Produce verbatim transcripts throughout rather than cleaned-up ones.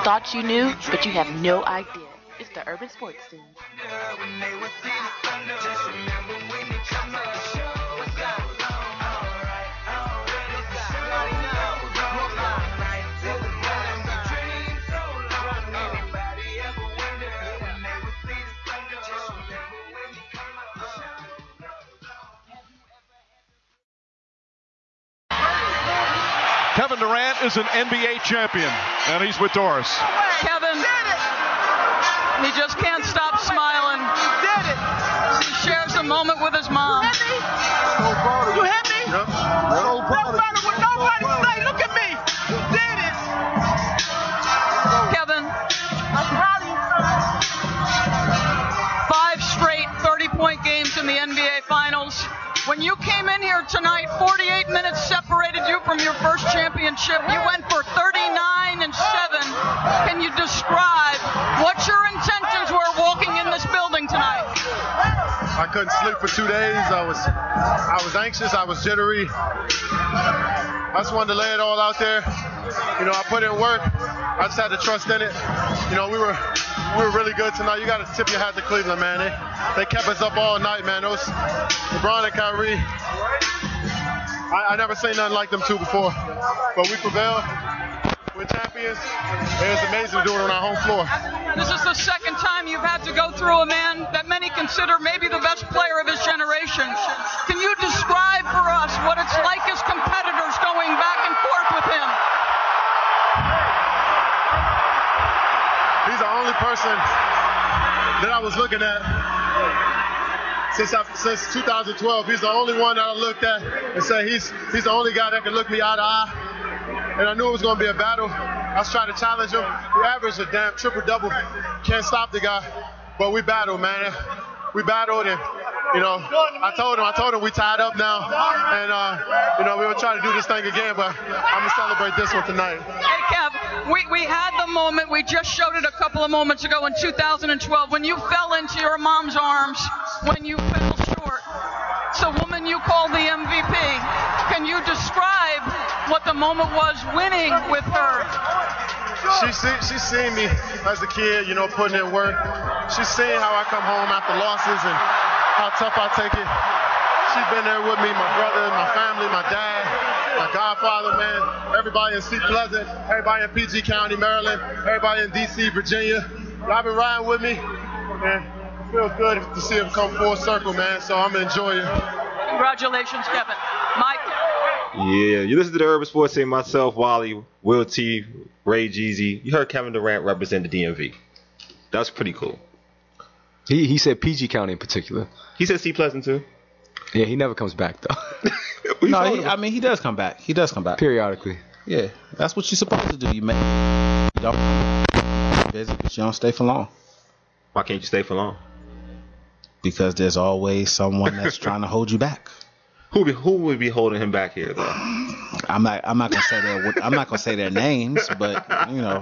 thought you knew, but you have no idea. It's the Urban Sports Scene. Kevin Durant is an N B A champion, and he's with Doris. Kevin, he just can't stop smiling. He shares a moment with his mom. You hit me? Yep. No matter what nobody say, look at me. You did it. Kevin, I'm proud of you, five straight thirty-point games in the N B A Finals. When you came in here tonight, forty-eight minutes separated you from your first championship. You went for thirty-nine and seven. Can you describe what your intentions were walking in this building tonight? I couldn't sleep for two days. I was, I was anxious. I was jittery. I just wanted to lay it all out there. You know, I put in work. I just had to trust in it. You know, we were, we were really good tonight. You got to tip your hat to Cleveland, man. They, they kept us up all night, man. Those LeBron and Kyrie. I, I never seen nothing like them two before. But we prevailed. We're champions. It was amazing to do it on our home floor. This is the second time you've had to go through a man that many consider maybe the best player of his generation. Can you describe for us what it's like as competitors going back and forth with him? He's the only person that I was looking at since I, since two thousand twelve. He's the only one that I looked at and said he's he's the only guy that can look me eye to eye. And I knew it was going to be a battle. I was trying to challenge him. He averaged a damn triple-double. Can't stop the guy. But we battled, man. We battled, and, you know, I told him, I told him we tied up now. And, uh, you know, we were trying to do this thing again, but I'm going to celebrate this one tonight. Hey, Kev, we, we had the moment. We just showed it a couple of moments ago in two thousand twelve when you fell into your mom's arms when you fell short. It's the woman you call the M V P. Can you describe what the moment was winning with her? She see, she's seen me as a kid, you know, putting in work. She's seen how I come home after losses and how tough I take it. She's been there with me, my brother, my family, my dad, my godfather, man. Everybody in Seat Pleasant, everybody in P G County, Maryland, everybody in D C, Virginia. Y'all been riding with me, and it feels good to see him come full circle, man. So I'm enjoying it. Congratulations, Kevin. Mike. Yeah, you listen to the Urban Sports Scene, myself, Wally, Will T, Ray Jeezy. You heard Kevin Durant represent the D M V. That's pretty cool. He he said P G County in particular. He said Seat Pleasant too. Yeah, he never comes back though. No, he, I mean he does come back. He does come back periodically. Yeah, that's what you're supposed to do. You make you don't busy, but you don't stay for long. Why can't you stay for long? Because there's always someone that's trying to hold you back. Who be, who would be holding him back here, though? I'm not. I'm not gonna say their. I'm not gonna say their names, but you know.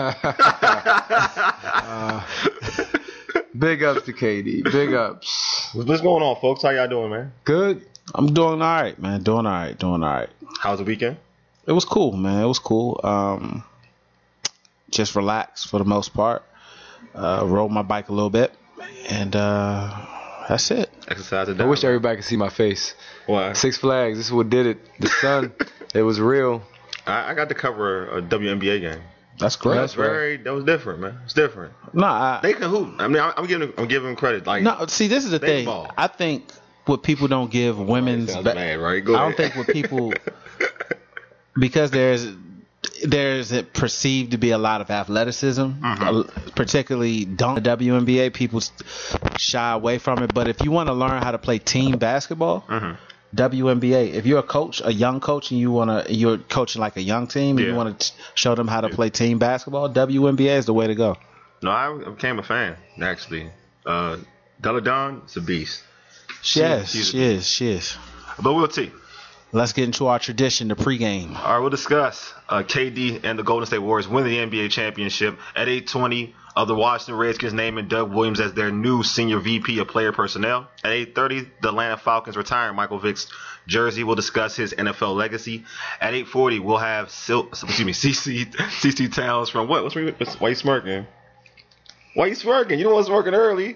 uh, big ups to K D. Big ups. What's going on, folks? How y'all doing, man? Good. I'm doing all right, man. Doing all right. Doing all right. How's the weekend? It was cool, man. It was cool. Um, just relaxed for the most part. Uh, rode my bike a little bit, and uh, that's it. Exercise it I wish everybody could see my face. Why? Six Flags. This is what did it. The sun. It was real. I, I got to cover a W N B A game. That's great. That's very. That was different, man. It's different. No, I, they can hoop. I mean, I'm giving. I'm giving them credit. Like no. See, this is the thing. Ball. I think what people don't give women's. Oh, Ba- bad, right? Go I don't ahead. think what people because there's there's it perceived to be a lot of athleticism, mm-hmm. particularly dunk the W N B A. People shy away from it, but if you want to learn how to play team basketball. Mm-hmm. W N B A. If you're a coach, a young coach, and you wanna, you're coaching like a young team, and yeah. you want to show them how to yeah. play team basketball, W N B A is the way to go. No, I became a fan actually. Uh, Della Dawn is a beast. She, yes, she is. She is. But Will T, let's get into our tradition, the pregame. All right, we'll discuss uh, K D and the Golden State Warriors winning the N B A championship at eight twenty. Of the Washington Redskins naming Doug Williams as their new senior V P of player personnel. At eight thirty, the Atlanta Falcons retiring Michael Vick's jersey. We'll discuss his N F L legacy. At eight forty, we'll have Sil- excuse me, C C C C Towns from what? What's, what's why you smirking? Why you smirking? You know what's working early.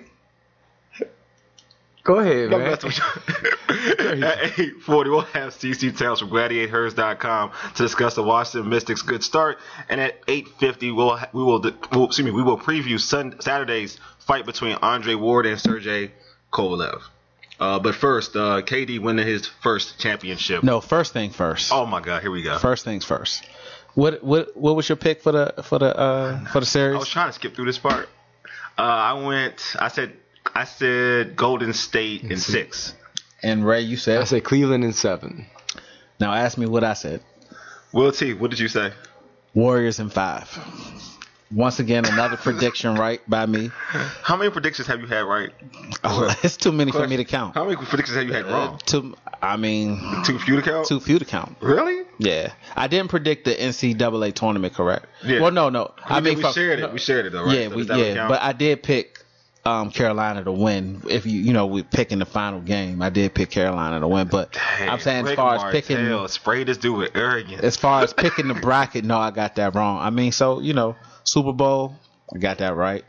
Go ahead, No, man. At eight forty, we'll have C C Towns from gladiators dot com to discuss the Washington Mystics' good start. And at eight fifty, we'll we will we'll, excuse me we will preview Sun, Saturday's fight between Andre Ward and Sergey Kovalev. Uh, but first, uh, K D winning his first championship. No, first thing first. Oh my God, here we go. First things first. What what what was your pick for the for the uh, for the series? I was trying to skip through this part. Uh, I went. I said. I said Golden State in six. And Ray, you said? I said Cleveland in seven. Now ask me what I said. Will T, what did you say? Warriors in five. Once again, another prediction right by me. How many predictions have you had right? Oh, it's too many for me to count. How many predictions have you had wrong? Uh, too, I mean, too few to count. Too few to count. Really? Yeah, I didn't predict the N C double A tournament correct. Yeah. Well, no, no. We, I did, mean, we from, shared it. no, We shared it though, right? Yeah, so we, that yeah. But I did pick um, Carolina to win. If you, you know, we picking the final game, I did pick Carolina to win. But Dang, I'm saying Rick as far as Martel picking, sprayed this dude with arrogance. as far as picking the bracket, no, I got that wrong. I mean, so you know, Super Bowl, I got that right.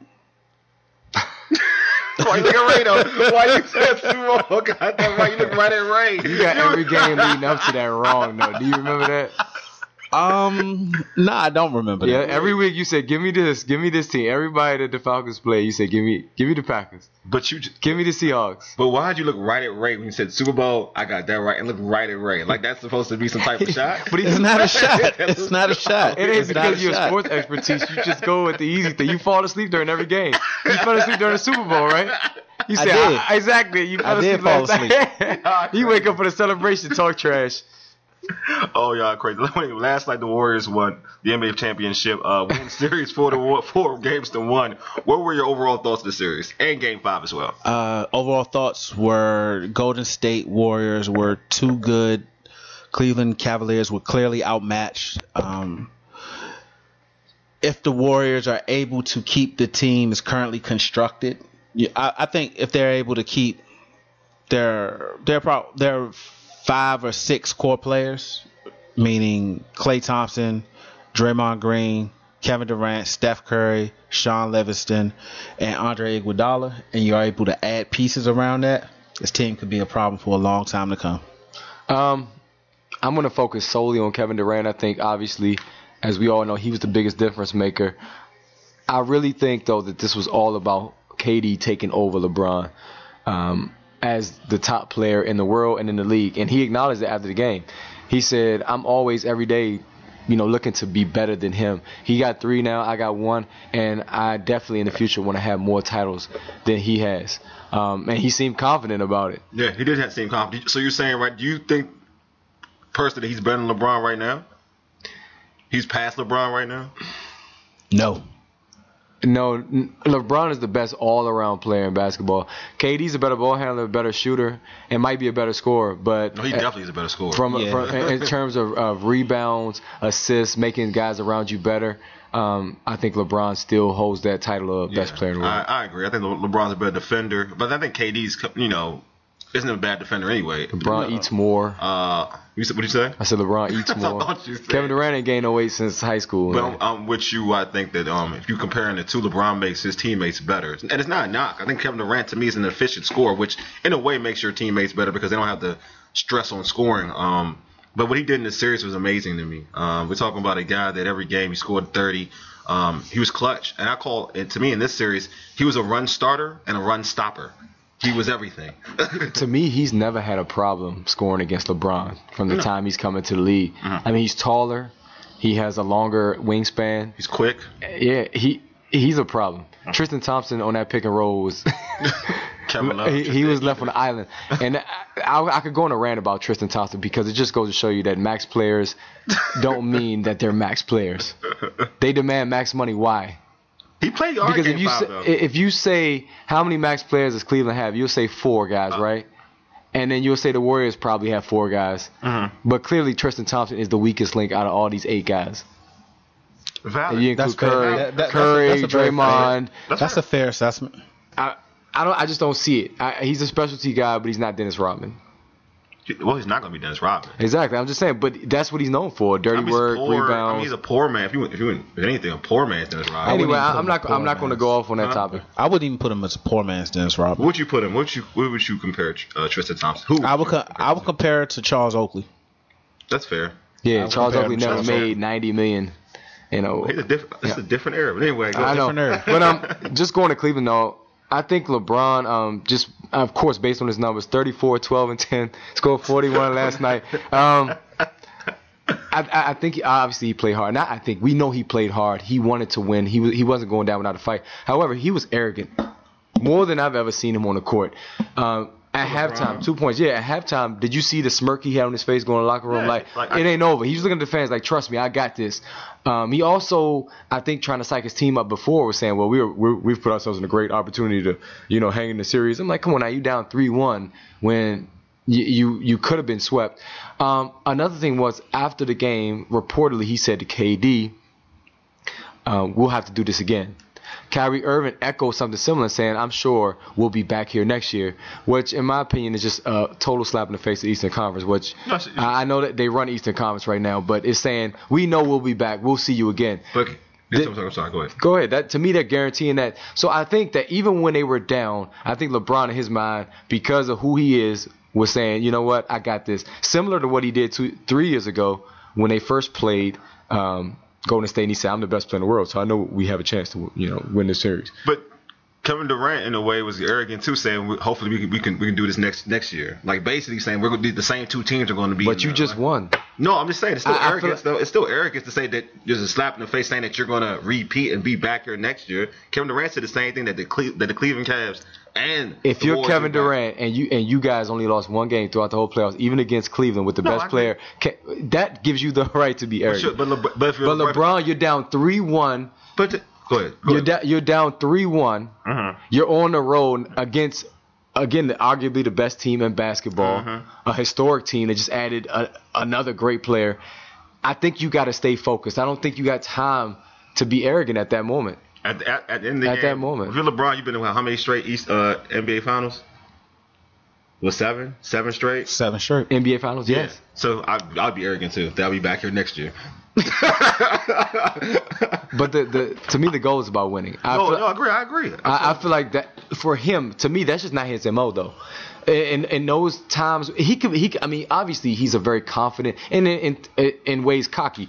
Why you look at Ray though? Why you said Super Bowl? Got that right. You look right at Ray. You got every game leading up to that wrong, though. Do you remember that? Um, no, I don't remember Yeah, that. every week you said, "Give me this, give me this team." Everybody that the Falcons play, you said, "Give me, give me the Packers." But you, just, Give me the Seahawks. but why'd you look right at Ray when you said Super Bowl? I got that right, and look right at Ray. Like that's supposed to be some type of shot. But It's not a shot. It's not a shot. It ain't It's not because a of your shot. sports expertise. You just go with the easy thing. You fall asleep during every game. You fell asleep during the Super Bowl, right? You I said did. I- exactly. You fell I did asleep fall last night. You wake up for the celebration, talk trash. Oh, y'all crazy. Last night the Warriors won the N B A championship. Uh, win series four to one, four games to one. What were your overall thoughts of the series and Game Five as well? Uh, overall thoughts were Golden State Warriors were too good. Cleveland Cavaliers were clearly outmatched. Um, if the Warriors are able to keep the team as currently constructed, yeah, I, I think if they're able to keep their their pro, their five or six core players, meaning Klay Thompson, Draymond Green, Kevin Durant, Steph Curry, Sean Livingston, and Andre Iguodala, and you're able to add pieces around that, this team could be a problem for a long time to come. Um, I'm going to focus solely on Kevin Durant. I think, obviously, as we all know, he was the biggest difference maker. I really think, though, that this was all about K D taking over LeBron um, as the top player in the world and in the league. And he acknowledged it after the game. He said, I'm always, every day, you know, looking to be better than him. He got three now, I got one, and I definitely in the future want to have more titles than he has. Um, and he seemed confident about it. Yeah, he did have the same confidence. So you're saying, right, do you think personally he's better than LeBron right now? He's past LeBron right now? No. No, n- LeBron is the best all-around player in basketball. K D's a better ball handler, a better shooter, and might be a better scorer. But No, he definitely is a better scorer. from, Yeah. from in terms of, of rebounds, assists, making guys around you better, um, I think LeBron still holds that title of best Yeah, player in the world. I, I agree. I think Le- LeBron's a better defender, but I think K D's, you know, isn't a bad defender anyway. LeBron Uh, eats more. Uh, you said, what did you say? I said LeBron eats more. thought you said- Kevin Durant ain't gained no weight since high school. But I'm, I'm with you. I think that um, if you comparing the two, LeBron makes his teammates better, and it's not a knock. I think Kevin Durant to me is an efficient scorer, which in a way makes your teammates better because they don't have to stress on scoring. Um, but what he did in the series was amazing to me. Um, we're talking about a guy that every game he scored thirty. Um, he was clutch, and I call it to me in this series he was a run starter and a run stopper. He was everything. To me, he's never had a problem scoring against LeBron from the No. time he's coming to the league. Mhm. I mean, he's taller. He has a longer wingspan. He's quick. Yeah, he he's a problem. Tristan Thompson on that pick and roll was Kevin Love. he, he was left on the island. And I, I, I could go on a rant about Tristan Thompson because it just goes to show you that max players don't mean that they're max players. They demand max money. Why? He played hard Because game if you five, say, though. if you say how many max players does Cleveland have, you'll say four guys, Uh, right? And then you'll say the Warriors probably have four guys. Mm-hmm. But clearly Tristan Thompson is the weakest link out of all these eight guys. Valid. And you include That's fair. Curry, That- that- Curry, that's a- that's a very Draymond. That's That's a fair assessment. I, I don't. I just don't see it. I, he's a specialty guy, but he's not Dennis Rodman. Well, he's not going to be Dennis Rodman. Exactly. I'm just saying, but that's what he's known for: dirty I mean, he's work, poor, I rebounds. mean, he's a poor man. If you, if you, if anything, a poor man's Dennis Rodman. anyway, wouldn't even I, put I'm him not. in I'm not going to poor go off on that Huh? topic. I wouldn't even put him as a poor man's Dennis Rodman. What would you put him? What would you, what would you compare uh, Tristan Thompson? Who? would I would you co- compare I would to? compare it to Charles Oakley. That's fair. Yeah, would Charles compare Oakley him to never Charles made Oakley. ninety million. You know, He's a different. It's a different era. But anyway, go I know. different era. But um, just going to Cleveland though, I think LeBron, um, just of course based on his numbers, thirty-four, twelve, and ten, scored forty-one last night. Um, I, I think he, obviously he played hard. Not I think we know he played hard. He wanted to win. He was he wasn't going down without a fight. However, he was arrogant, more than I've ever seen him on the court. Um, at halftime, two points. Yeah, at halftime, did you see the smirk he had on his face going to the locker room? Yeah, like, like, it I- ain't over. He was looking at the fans like, trust me, I got this. Um, he also, I think, trying to psych his team up before was saying, well, we were, we're, we've put ourselves in a great opportunity to, you know, hang in the series. I'm like, come on now, you down three one when you you, you could have been swept. Um, another thing was after the game, reportedly he said to K D, um, we'll have to do this again. Kyrie Irving echoed something similar, saying, I'm sure we'll be back here next year, which, in my opinion, is just a total slap in the face of the Eastern Conference, which No, it's- I I know that they run Eastern Conference right now, but it's saying, we know we'll be back. We'll see you again. But The- I'm sorry, I'm sorry. Go ahead. Go ahead. That to me, they're guaranteeing that. So I think that even when they were down, I think LeBron in his mind, because of who he is, was saying, you know what, I got this. Similar to what he did two, three years ago when they first played um, Golden State, and he said, I'm the best player in the world, so I know we have a chance to, you know, win this series. But Kevin Durant, in a way, was arrogant too, saying we, hopefully we can we can we can do this next next year. Like basically saying we're going to be the same two teams are going to be. But in you there. just Like, won. No, I'm just saying it's still I- I feel arrogance. like- though. It's still arrogance to say that there's a slap in the face saying that you're going to repeat and be back here next year. Kevin Durant said the same thing that the Cle- that the Cleveland Cavs and If the you're Warriors Kevin did back. Durant and you and you guys only lost one game throughout the whole playoffs, even against Cleveland with the No, I best agree. player, ca- that gives you the right to be But, arrogant. sure, but, Le- but if you're But LeBron, you're down three one. but the- go ahead. Go You're, ahead. da- you're down three one. Mhm. You're on the road against, again, the, arguably the best team in basketball, Mhm. a historic team that just added a, another great player. I think you got to stay focused. I don't think you got time to be arrogant at that moment. At, at, at, the end of the At game, that moment. If you're LeBron, you've been in how many straight East uh, N B A Finals? Was seven? Seven straight? Seven straight. N B A Finals, yes. So I, I'll be arrogant too. That I'll be back here next year. But the, the to me, the goal is about winning. I no, feel, no, I agree. I agree. I, I feel like that for him, to me, that's just not his M O though. In in those times, he could he. could- I mean, obviously, he's a very confident and in in, in ways cocky,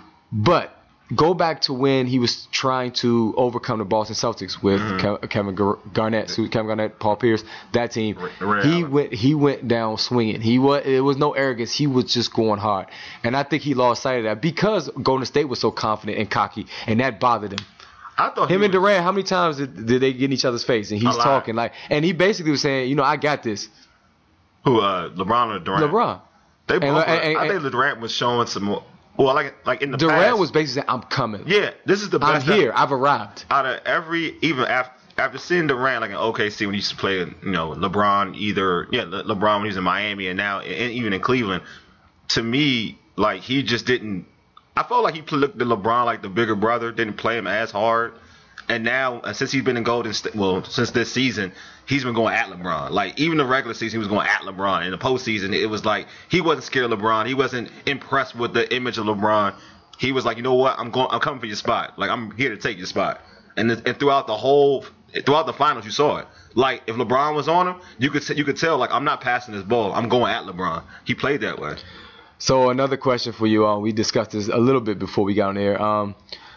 but go back to when he was trying to overcome the Boston Celtics with Ke- Kevin Gar- Garnett, Su- Kevin Garnett, Paul Pierce, that team. Ray he Allen. went he went down swinging. He was it was no arrogance. He was just going hard, and I think he lost sight of that because Golden State was so confident and cocky, and that bothered him. I thought Him he and was- Durant, how many times did, did they get in each other's face? And he's A lot. talking like, and he basically was saying, you know, I got this. Who, uh, LeBron or Durant? LeBron. They both. And- were- and- I and- think Durant was showing some more. Well, like like in the Durant past. was basically saying, I'm coming. Yeah, this is the I'm best. here. I've arrived. Out of every, even after after seeing Durant like in O K C when he used to play, you know, LeBron either yeah Le- LeBron when he was in Miami and now and even in Cleveland. To me, like he just didn't. I felt like he looked at LeBron like the bigger brother, didn't play him as hard. And now, uh, since he's been in Golden State, well, since this season, he's been going at LeBron. Like, even the regular season, he was going at LeBron. In the postseason, it was like he wasn't scared of LeBron. He wasn't impressed with the image of LeBron. He was like, you know what? I'm going. I'm coming for your spot. Like, I'm here to take your spot. And and throughout the whole, throughout the finals, you saw it. Like, if LeBron was on him, you could you could tell. Like, I'm not passing this ball. I'm going at LeBron. He played that way. So another question for you. Uh, we discussed this a little bit before we got on air. Um,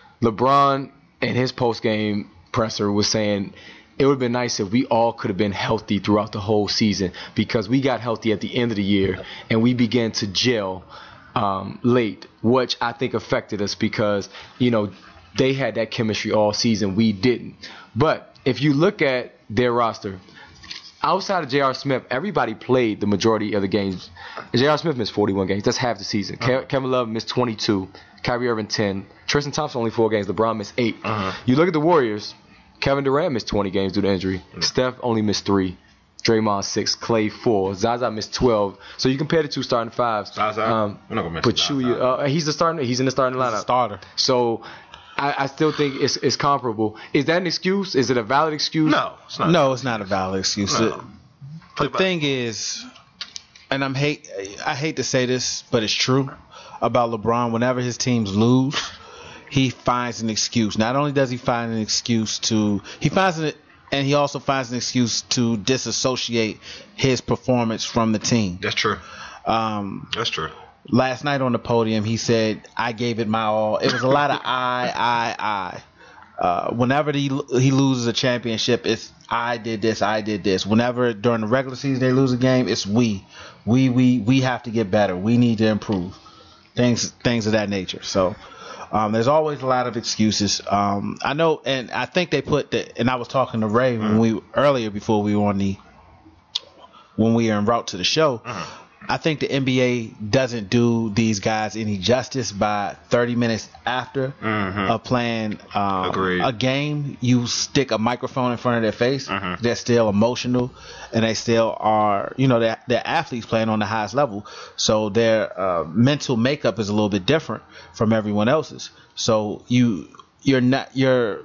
LeBron in his post-game presser was saying it would have been nice if we all could have been healthy throughout the whole season because we got healthy at the end of the year and we began to gel um, late, which I think affected us because, you know, they had that chemistry all season. We didn't. But if you look at their roster, outside of J R. Smith, everybody played the majority of the games. J R. Smith missed forty-one games. That's half the season. Uh-huh. Ke- Kevin Love missed twenty-two. Kyrie Irving ten. Tristan Thompson only four games. LeBron missed eight. Uh-huh. You look at the Warriors. Kevin Durant missed twenty games due to injury. Steph only missed three. Draymond six, Clay four, Zaza missed twelve. So you compare the two starting fives. Zaza, um, we're not gonna mention Pachulia, Zaza. uh, he's the starting. He's in the starting lineup. Starter. So I, I still think it's it's comparable. Is that an excuse? Is it a valid excuse? No, it's not. No, it's not a valid excuse. No. The, the thing is, and I'm hate I hate to say this, but it's true about LeBron. Whenever his teams lose, he finds an excuse. Not only does he find an excuse to he finds it, and he also finds an excuse to disassociate his performance from the team. That's true. Um, That's true. Last night on the podium, he said, "I gave it my all." It was a lot of I, I, I. Uh, whenever he he loses a championship, it's I did this, I did this. Whenever during the regular season they lose a game, it's we, we, we, we have to get better. We need to improve. Things, things of that nature. So. Um, there's always a lot of excuses. Um, I know, and I think they put the. And I was talking to Ray when we earlier before we were on the when we were en route to the show. Uh-huh. I think the N B A doesn't do these guys any justice by thirty minutes after Mm-hmm. of playing um, Agreed. a game. You stick a microphone in front of their face. Mhm. They're still emotional, and they still are. You know, they're, they're athletes playing on the highest level, so their uh, mental makeup is a little bit different from everyone else's. So you you're not you're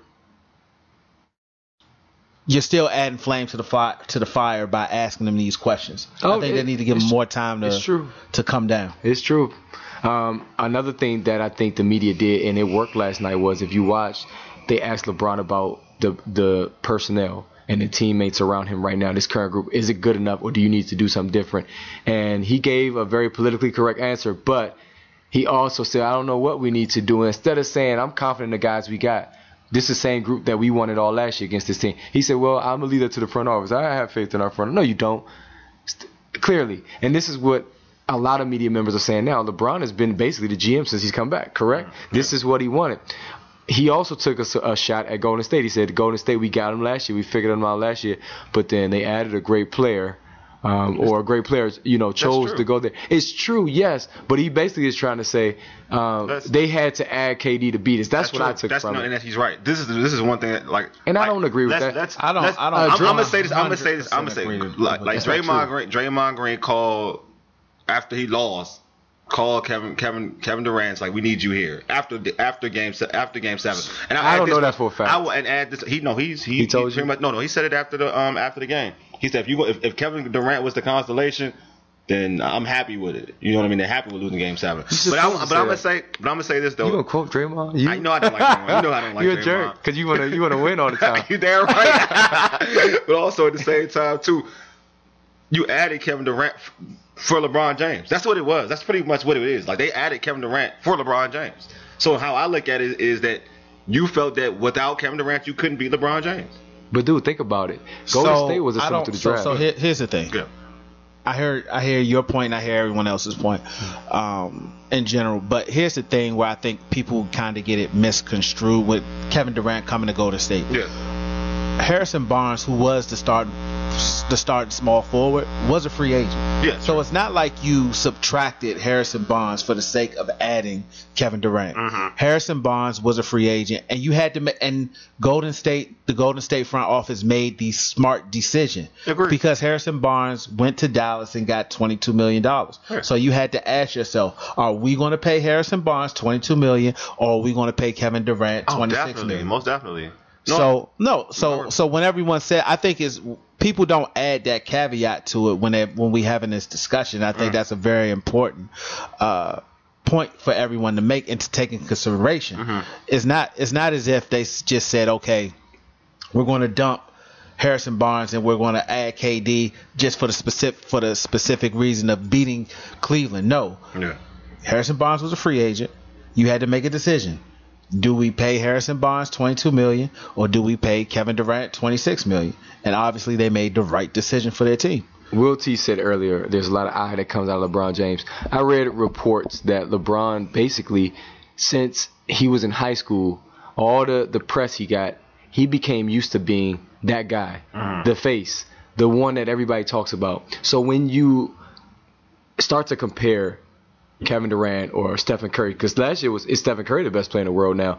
you're still adding flame to the fire to the fire by asking them these questions. Oh, I think it- they need to give them it's- more time to it's true. to come down. It's true. Um, another thing that I think the media did, and it worked last night, was if you watched, they asked LeBron about the the personnel and the teammates around him right now, this current group. Is it good enough, or do you need to do something different? And he gave a very politically correct answer, but he also said, I don't know what we need to do. Instead of saying, I'm confident in the guys we got, this is the same group that we wanted all last year against this team. He said, well, I'm a leader to the front office. I have faith in our front. No, you don't. St- clearly. And this is what a lot of media members are saying now. LeBron has been basically the G M since he's come back, correct? Yeah. This is what he wanted. He also took a, a shot at Golden State. He said, Golden State, we got him last year. We figured him out last year. But then they added a great player. Um, or a great player, you know, chose to go there. It's true, yes, but he basically is trying to say um, they had to add K D to beat us. That's, that's what true. I took that's from no, it. And that's, he's right. This is this is one thing that, like, and I like, don't agree with let's, that. Let's, I don't. Let's, I don't. I'm, Uh, I'm gonna say this. I'm gonna say this. I'm gonna say agree like, like Draymond Green. Draymond Green called after he lost. Called Kevin Kevin Kevin Durant like we need you here after the, after game se- after game seven. And I, I don't this, know that for a fact. I will and add this. He no he's he, he told he you much, no no he said it after the um after the game. He said if you go, if, if Kevin Durant was the constellation, then I'm happy with it. You know what I mean? They're happy with losing game seven. But I'm, but I'm gonna say but I'm gonna say this though. You gonna quote Draymond? You? I know I don't like Draymond. You know I don't like You're Draymond. a jerk because you wanna you wanna win all the time. You damn right. But also at the same time too, you added Kevin Durant for LeBron James. That's what it was. That's pretty much what it is. Like they added Kevin Durant for LeBron James. So how I look at it is that you felt that without Kevin Durant you couldn't beat LeBron James. But dude, think about it. Golden so, State was a similar to the so, draft. So here, here's the thing. Yeah. I heard I hear your point and I hear everyone else's point um, in general. But here's the thing where I think people kind of get it misconstrued with Kevin Durant coming to Golden State. Yeah. Harrison Barnes, who was the start the starting small forward, was a free agent. Yeah. So it's not like you subtracted Harrison Barnes for the sake of adding Kevin Durant. Mm-hmm. Harrison Barnes was a free agent, and you had to ma- and Golden State, the Golden State front office made the smart decision. Agreed. Because Harrison Barnes went to Dallas and got twenty-two million dollars. Yeah. So you had to ask yourself, are we going to pay Harrison Barnes twenty-two million dollars or are we going to pay Kevin Durant Oh, twenty-six definitely. million dollars? Most definitely. No. So no, so so when everyone said, I think is people don't add that caveat to it when they when we having this discussion. I think mm. that's a very important uh, point for everyone to make and to take into consideration. Mm-hmm. It's not it's not as if they just said, okay, we're going to dump Harrison Barnes and we're going to add K D just for the specific for the specific reason of beating Cleveland. No, yeah. Harrison Barnes was a free agent. You had to make a decision. Do we pay Harrison Barnes twenty-two million dollars or do we pay Kevin Durant twenty-six million dollars? And obviously they made the right decision for their team. Will T said earlier, there's a lot of eye that comes out of LeBron James. I read reports that LeBron basically, since he was in high school, all the, the press he got, he became used to being that guy, mm. the face, the one that everybody talks about. So when you start to compare Kevin Durant or Stephen Curry, because last year was is Stephen Curry the best player in the world now.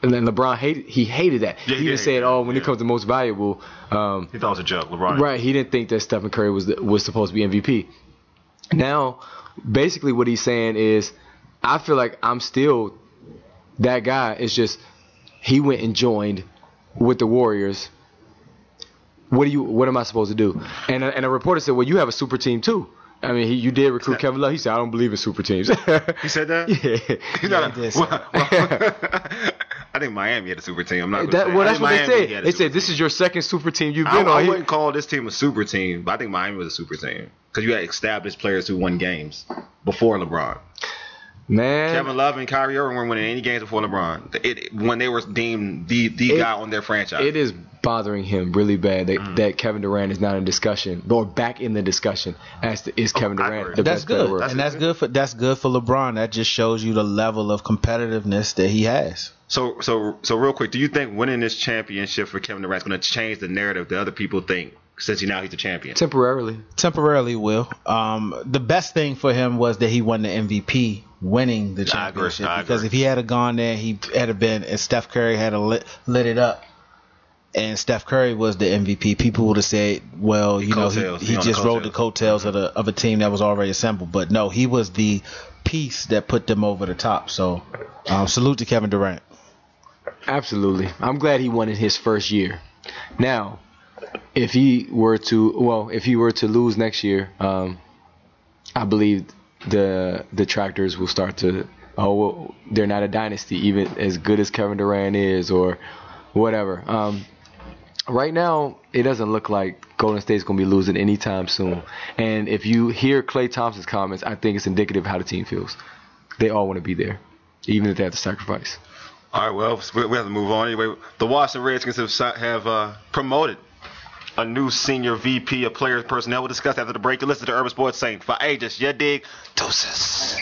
And then LeBron hated he hated that. Yeah, he yeah, even said, yeah, "Oh, when yeah. it comes to most valuable, um, He thought it was a joke, LeBron. right?" He didn't think that Stephen Curry was the, was supposed to be M V P. Now, basically, what he's saying is, I feel like I'm still that guy. It's just he went and joined with the Warriors. What do you? What am I supposed to do? And a, and a reporter said, "Well, you have a super team too." I mean, he, you did recruit Kevin Love. He said, "I don't believe in super teams." He said that? Yeah. He's Yeah, not he did a, well, well, I think Miami had a super team. I'm not gonna That, say. well, I that's think what they Miami said. had a They super said this team. is your second super team you've I, been I on. He- wouldn't call this team a super team, but I think Miami was a super team because you had established players who won games before LeBron. Man, Kevin Love and Kyrie Irving weren't winning any games before LeBron. It, when they were deemed the the It- guy on their franchise. it is bothering him really bad that, Mm. that Kevin Durant is not in discussion or back in the discussion as to is Kevin I Durant agree. the That's best player in the good, world. and that's good for that's good for LeBron. That just shows you the level of competitiveness that he has. So so so real quick, do you think winning this championship for Kevin Durant is going to change the narrative that other people think since he now he's the champion? Temporarily. Temporarily, will. Um, the best thing for him was that he won the M V P, winning the I agree, championship. I Because agree. if he had gone there, he had have been, and Steph Curry had a lit, lit it up, and Steph Curry was the M V P. People would have said, "Well, you know, coattails, he, he he on the just rode the coattails. coattails of, the, of a team that was already assembled." But no, he was the piece that put them over the top. So, um, salute to Kevin Durant. Absolutely. I'm glad he won in his first year. Now, if he were to well, if he were to lose next year, um, I believe the detractors will start to oh well, they're not a dynasty, even as good as Kevin Durant is or whatever. Um, right now, it doesn't look like Golden State's going to be losing anytime soon. And if you hear Klay Thompson's comments, I think it's indicative of how the team feels. They all want to be there, even if they have to sacrifice. All right, well, we we have to move on. Anyway, the Washington Redskins have, si- have uh, promoted a new senior V P of players personnel. We'll discuss after the break. You listen to Urban Sports saying, for ages, you dig? Deuces.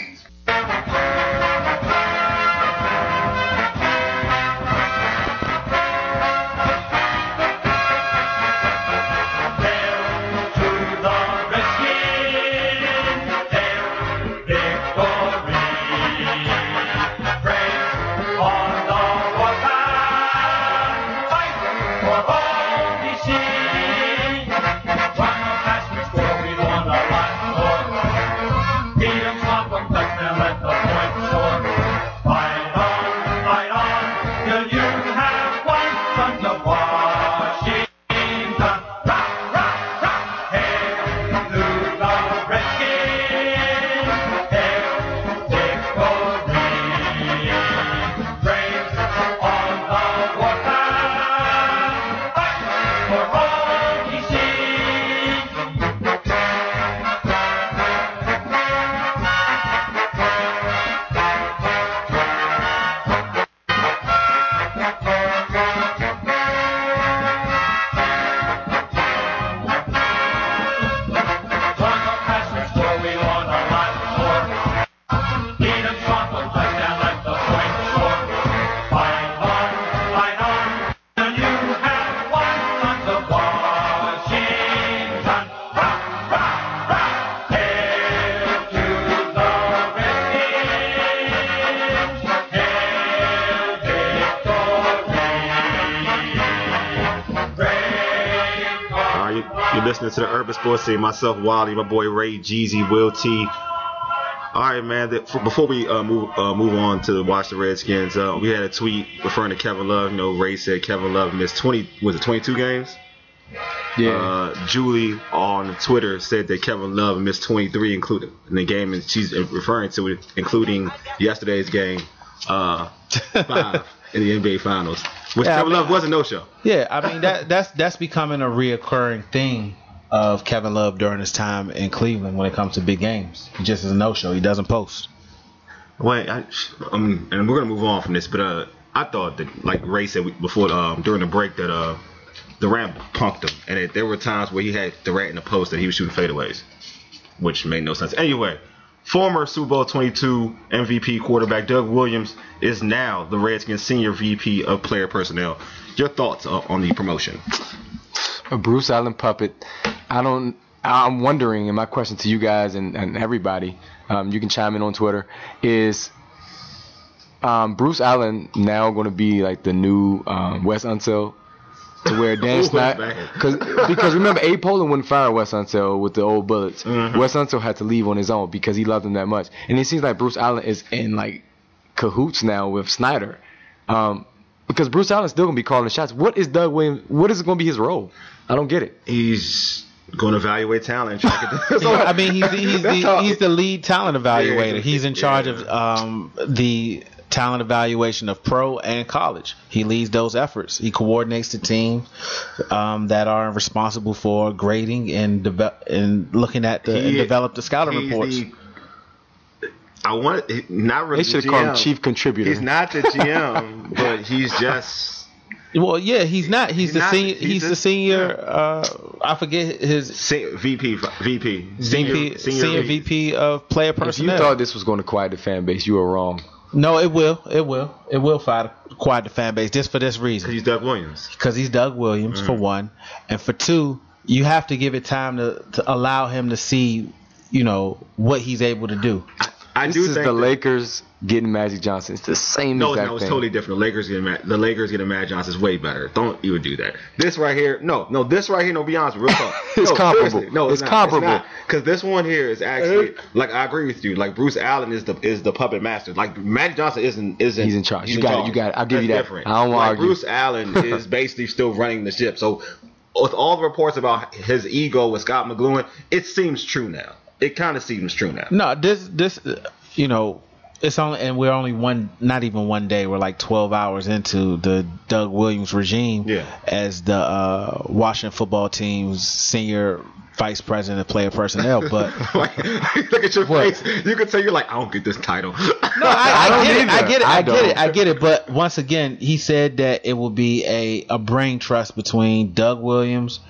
You're listening to the Urban Sports Scene. Myself, Wally, my boy Ray, Jeezy, Will T. All right, man. The, for, before we uh, move uh, move on to the Washington Redskins, uh, we had a tweet referring to Kevin Love. You know, Ray said Kevin Love missed twenty. Was it twenty-two games? Yeah. Uh, Julie on Twitter said that Kevin Love missed twenty-three, including in the game, and she's referring to it, including yesterday's game, uh, five in the N B A Finals, which Yeah, Kevin I mean, Love was a no-show. Yeah, I mean that that's that's becoming a reoccurring thing of Kevin Love during his time in Cleveland when it comes to big games. He just is a no-show. He doesn't post. Wait, I, um, and we're gonna move on from this, but uh, I thought that, like Ray said before, um, during the break, that uh, Durant punked him, and it, there were times where he had Durant in the post that he was shooting fadeaways, which made no sense. Anyway, former Super Bowl twenty-two M V P quarterback Doug Williams is now the Redskins senior V P of player personnel. Your thoughts uh, on the promotion? A Bruce Allen puppet. I don't. I'm wondering, and my question to you guys and, and everybody, um, you can chime in on Twitter, is um, Bruce Allen now going to be like the new um, Wes Unseld, to where Dan Snyder, because because remember Abe Pollin wouldn't fire Wes Unseld with the old bullets. Mm-hmm. Wes Unseld had to leave on his own because he loved him that much, and it seems like Bruce Allen is in like cahoots now with Snyder, um, because Bruce Allen's still gonna be calling the shots. What is Doug Williams? What is going to be his role? I don't get it. He's going to evaluate talent. And track it. So, I mean, he's he's the, he's the lead talent evaluator. He's in charge of um, the talent evaluation of pro and college. He leads those efforts. He coordinates the teams um, that are responsible for grading and deve- and looking at the he, and develop the scouting reports. The, I want not really. They should call him chief contributor. He's not the G M, but he's just. Well, yeah, he's not. He's, he's the not, senior. He's, he's the, the senior. Yeah. Uh, I forget his Se- V P. V P. Senior, senior, senior V P of player personnel. If you thought this was going to quiet the fan base, you were wrong. No, it will. It will. It will quiet the fan base just for this reason. Because he's Doug Williams. Because he's Doug Williams, mm-hmm. for one. And for two, you have to give it time to, to allow him to see, you know, what he's able to do. I, I this do is think the that, Lakers getting Magic Johnson. It's the same no, exact no, it's thing. totally different. The Lakers getting the Lakers getting Magic Johnson is way better. Don't even do that. This right here, no, no, this right here, no, be honest, real talk. It's no, comparable. Seriously. No, it's, it's not. comparable. Because this one here is actually, like, I agree with you. Like, Bruce Allen is the is the puppet master. Like, Magic Johnson isn't isn't. He's in charge. He's you in got charge. it. You got it. I'll give That's you that. Different. I don't want like, to argue. Bruce Allen is basically still running the ship. So, with all the reports about his ego with Scott McLuhan, it seems true now. It kind of seems true now. No, this this, you know. It's only, and we're only one, not even one day. We're like twelve hours into the Doug Williams regime yeah. as the uh, Washington football team's senior vice president of player personnel. But like, look at your what? face. You can tell you're like, I don't get this title. No, I, I, I, get it, I get it. I, I get it. I get it. But once again, he said that it will be a, a brain trust between Doug Williams,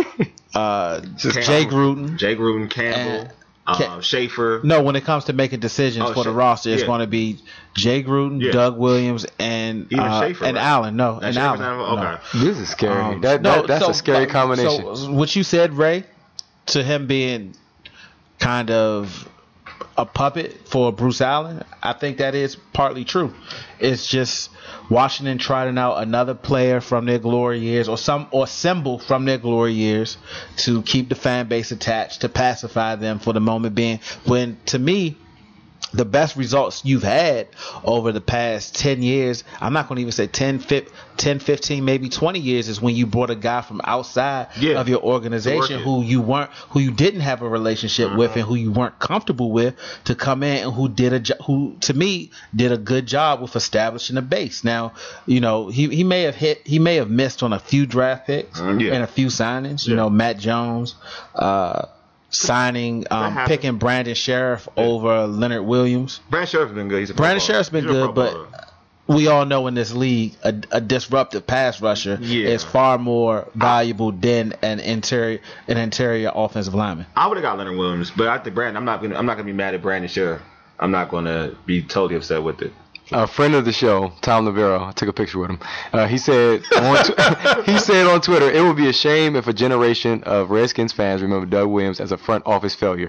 uh, Jay Gruden, Jay Gruden, Campbell. And, Uh, Schaefer. No, when it comes to making decisions oh, for Scha- the roster, it's yeah. going to be Jay Gruden, yeah. Doug Williams, and uh, Schaefer, and right? Allen. No, and Allen. Okay. No. This is scary. Um, that, that no, that's so, a scary combination. So what you said, Ray, to him being kind of a puppet for Bruce Allen, I think that is partly true. It's just Washington trotting out another player from their glory years, or some or symbol from their glory years, to keep the fan base attached, to pacify them for the moment being. When, to me, the best results you've had over the past ten years, I'm not going to even say ten, fifteen, maybe twenty years, is when you brought a guy from outside yeah. of your organization who you weren't, who you didn't have a relationship uh-huh. with, and who you weren't comfortable with, to come in and who did a jo- who to me did a good job with establishing a base. Now, you know, he he may have hit, he may have missed on a few draft picks uh, yeah. and a few signings. Yeah. You know, Matt Jones. Uh, Signing, um, picking Brandon Sheriff yeah. over Leonard Williams. Brandon Sheriff's been good. He's a Brandon Sheriff's been good, but we all know in this league, a, a disruptive pass rusher yeah. is far more valuable I, than an interior an interior offensive lineman. I would have got Leonard Williams, but I think Brandon. I'm not gonna. I'm not gonna be mad at Brandon Sheriff. I'm not gonna be totally upset with it. A friend of the show, Tom Lavero, I took a picture with him. Uh, he said on tw- he said on Twitter, it would be a shame if a generation of Redskins fans remember Doug Williams as a front office failure.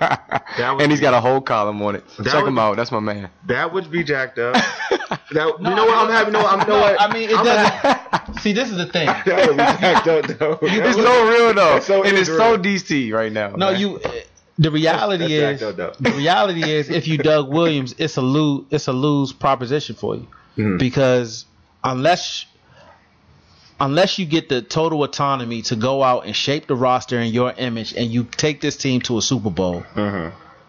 And he's got a whole column on it. Check him out. That's my man. That would be jacked up. That, no, you know what? I'm happy. No, I'm know no, what? I mean, it I'm doesn't. ha- See, this is the thing. That would be jacked up, though. It's so real, though, so and it's so D C right now. No, man. you. The reality that's, is, that's the reality is, if you Doug Williams, it's a lose, it's a lose proposition for you, mm. because unless, unless you get the total autonomy to go out and shape the roster in your image, and you take this team to a Super Bowl, mm-hmm.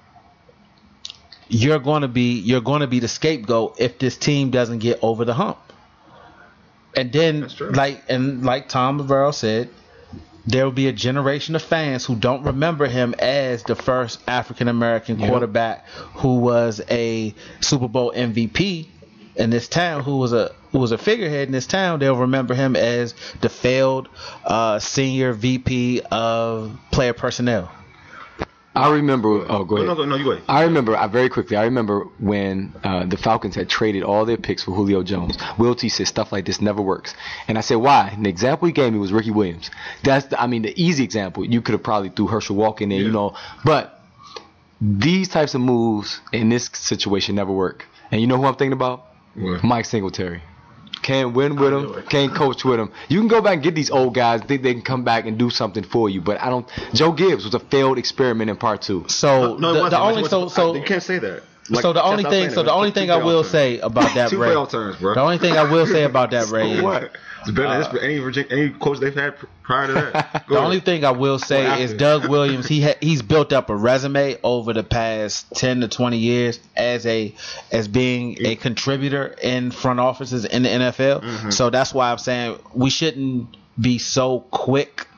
you're going to be, you're going to be the scapegoat if this team doesn't get over the hump. And then, like, and like Tom Lavero said, there will be a generation of fans who don't remember him as the first African American yep. quarterback who was a Super Bowl M V P in this town, who was a who was a figurehead in this town. They'll remember him as the failed uh, senior V P of player personnel. I remember. Oh, go ahead. No, no, no, you go ahead. I remember. I very quickly. I remember when uh, the Falcons had traded all their picks for Julio Jones. Will T said stuff like this never works, and I said why? And the example he gave me was Ricky Williams. That's the, I mean the easy example. You could have probably threw Herschel Walker in there, yeah. you know. But these types of moves in this situation never work. And you know who I'm thinking about? What? Mike Singletary. Can't win with him. Can't coach with him. You can go back and get these old guys. Think they can come back and do something for you, but I don't. Joe Gibbs was a failed experiment in part two. So no, the, the only so so you can't say that. Like, so the only thing so the only thing I will say about that two Ray. Two turns, bro. The only thing I will say about that Ray is what? It's better than uh, any Virginia, any coach they've had prior to that. Go the ahead. only thing I will say is Doug Williams. He ha- he's built up a resume over the past ten to twenty years as a as being a contributor in front offices in the N F L. Mm-hmm. So that's why I'm saying we shouldn't be so quick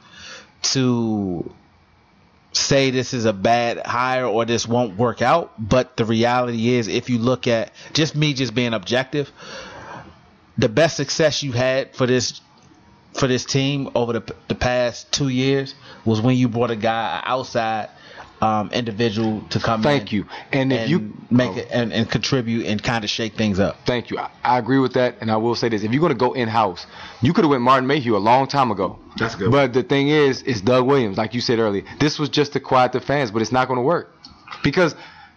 to say this is a bad hire or this won't work out. But the reality is, if you look at just me just being objective, the best success you had for this for this team over the the past two years was when you brought a guy, an outside um, individual, to come Thank in. Thank you. And if and you make oh. it and, and contribute and kind of shake things up. Thank you. I, I agree with that, and I will say this: if you're going to go in house, you could have went Martin Mayhew a long time ago. That's good. But the thing is, it's Doug Williams, like you said earlier. This was just to quiet the fans, but it's not going to work because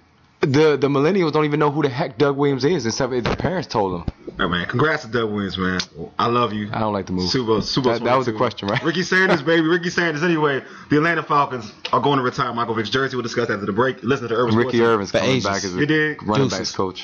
the the millennials don't even know who the heck Doug Williams is, except if their parents told them. Oh, man, congrats to Doug Williams, man. I love you. I don't like the move. Super, super. That, that was the question, right? Ricky Sanders, baby. Ricky Sanders. Anyway, the Atlanta Falcons are going to retire Michael Vick's jersey. We'll discuss that after the break. Listen to Urban Ricky Sports. Irvin's coming ages. back as a He did. running Deuces. backs coach.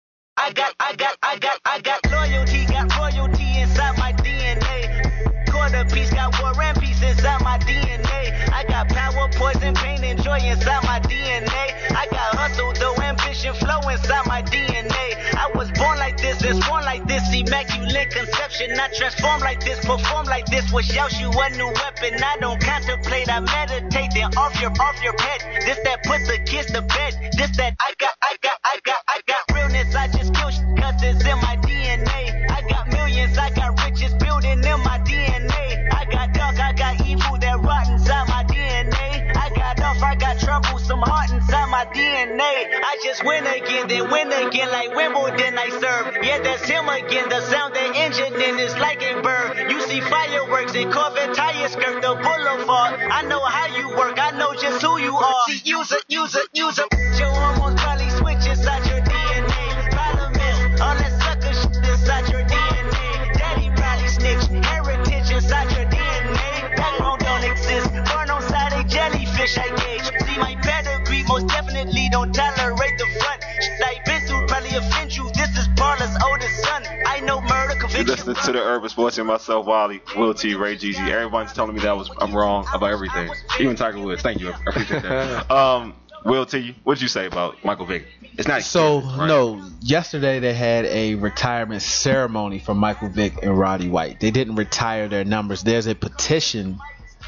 I got, I got, I got, I got loyalty, got royalty inside my D N A. Quarter piece, got war and peace inside my D N A. I got power, poison, pain, and joy inside my D N A. I got hustle, though, ambition, flow inside my D N A. I was born like this, and born like this, immaculate conception. I transform like this, perform like this, was Yaoshu a new weapon. I don't contemplate, I meditate, then off your, off your head. This that put the kids to bed. This that I got, I got, I got, I got realness. I just kill shit, cause it's in my D N A. I got millions, I got riches building in my D N A. I got dark, I got evil that rot inside my D N A. I got off, I got trouble, some heart inside my D N A. I just win again, then win again like Wimbledon I serve. Yeah, that's him again, the sound the engine in is like a bird. You see fireworks and Corvette tires skirt the boulevard. I know how you work, I know just who you are. See, use it, use it, use it. Your hormones probably switch inside your D N A. Problem is, all that sucker shit inside your D N A. Daddy probably snitch, heritage inside your D N A. Backbone don't exist, born on side a jellyfish I gauge. See my pedigree, most definitely don't tolerate the front. Shit I been through probably offend you. This is Parla's oldest son. I know murder, conviction. You listen to the Urban Sports and myself, Wally, Will T, Ray Jeezy. Everyone's telling me that I was I'm wrong about everything. Even Tiger Woods. Thank you. I appreciate that. um, Will T, what did you say about Michael Vick? It's not So right? no, yesterday they had a retirement ceremony for Michael Vick and Roddy White. They didn't retire their numbers. There's a petition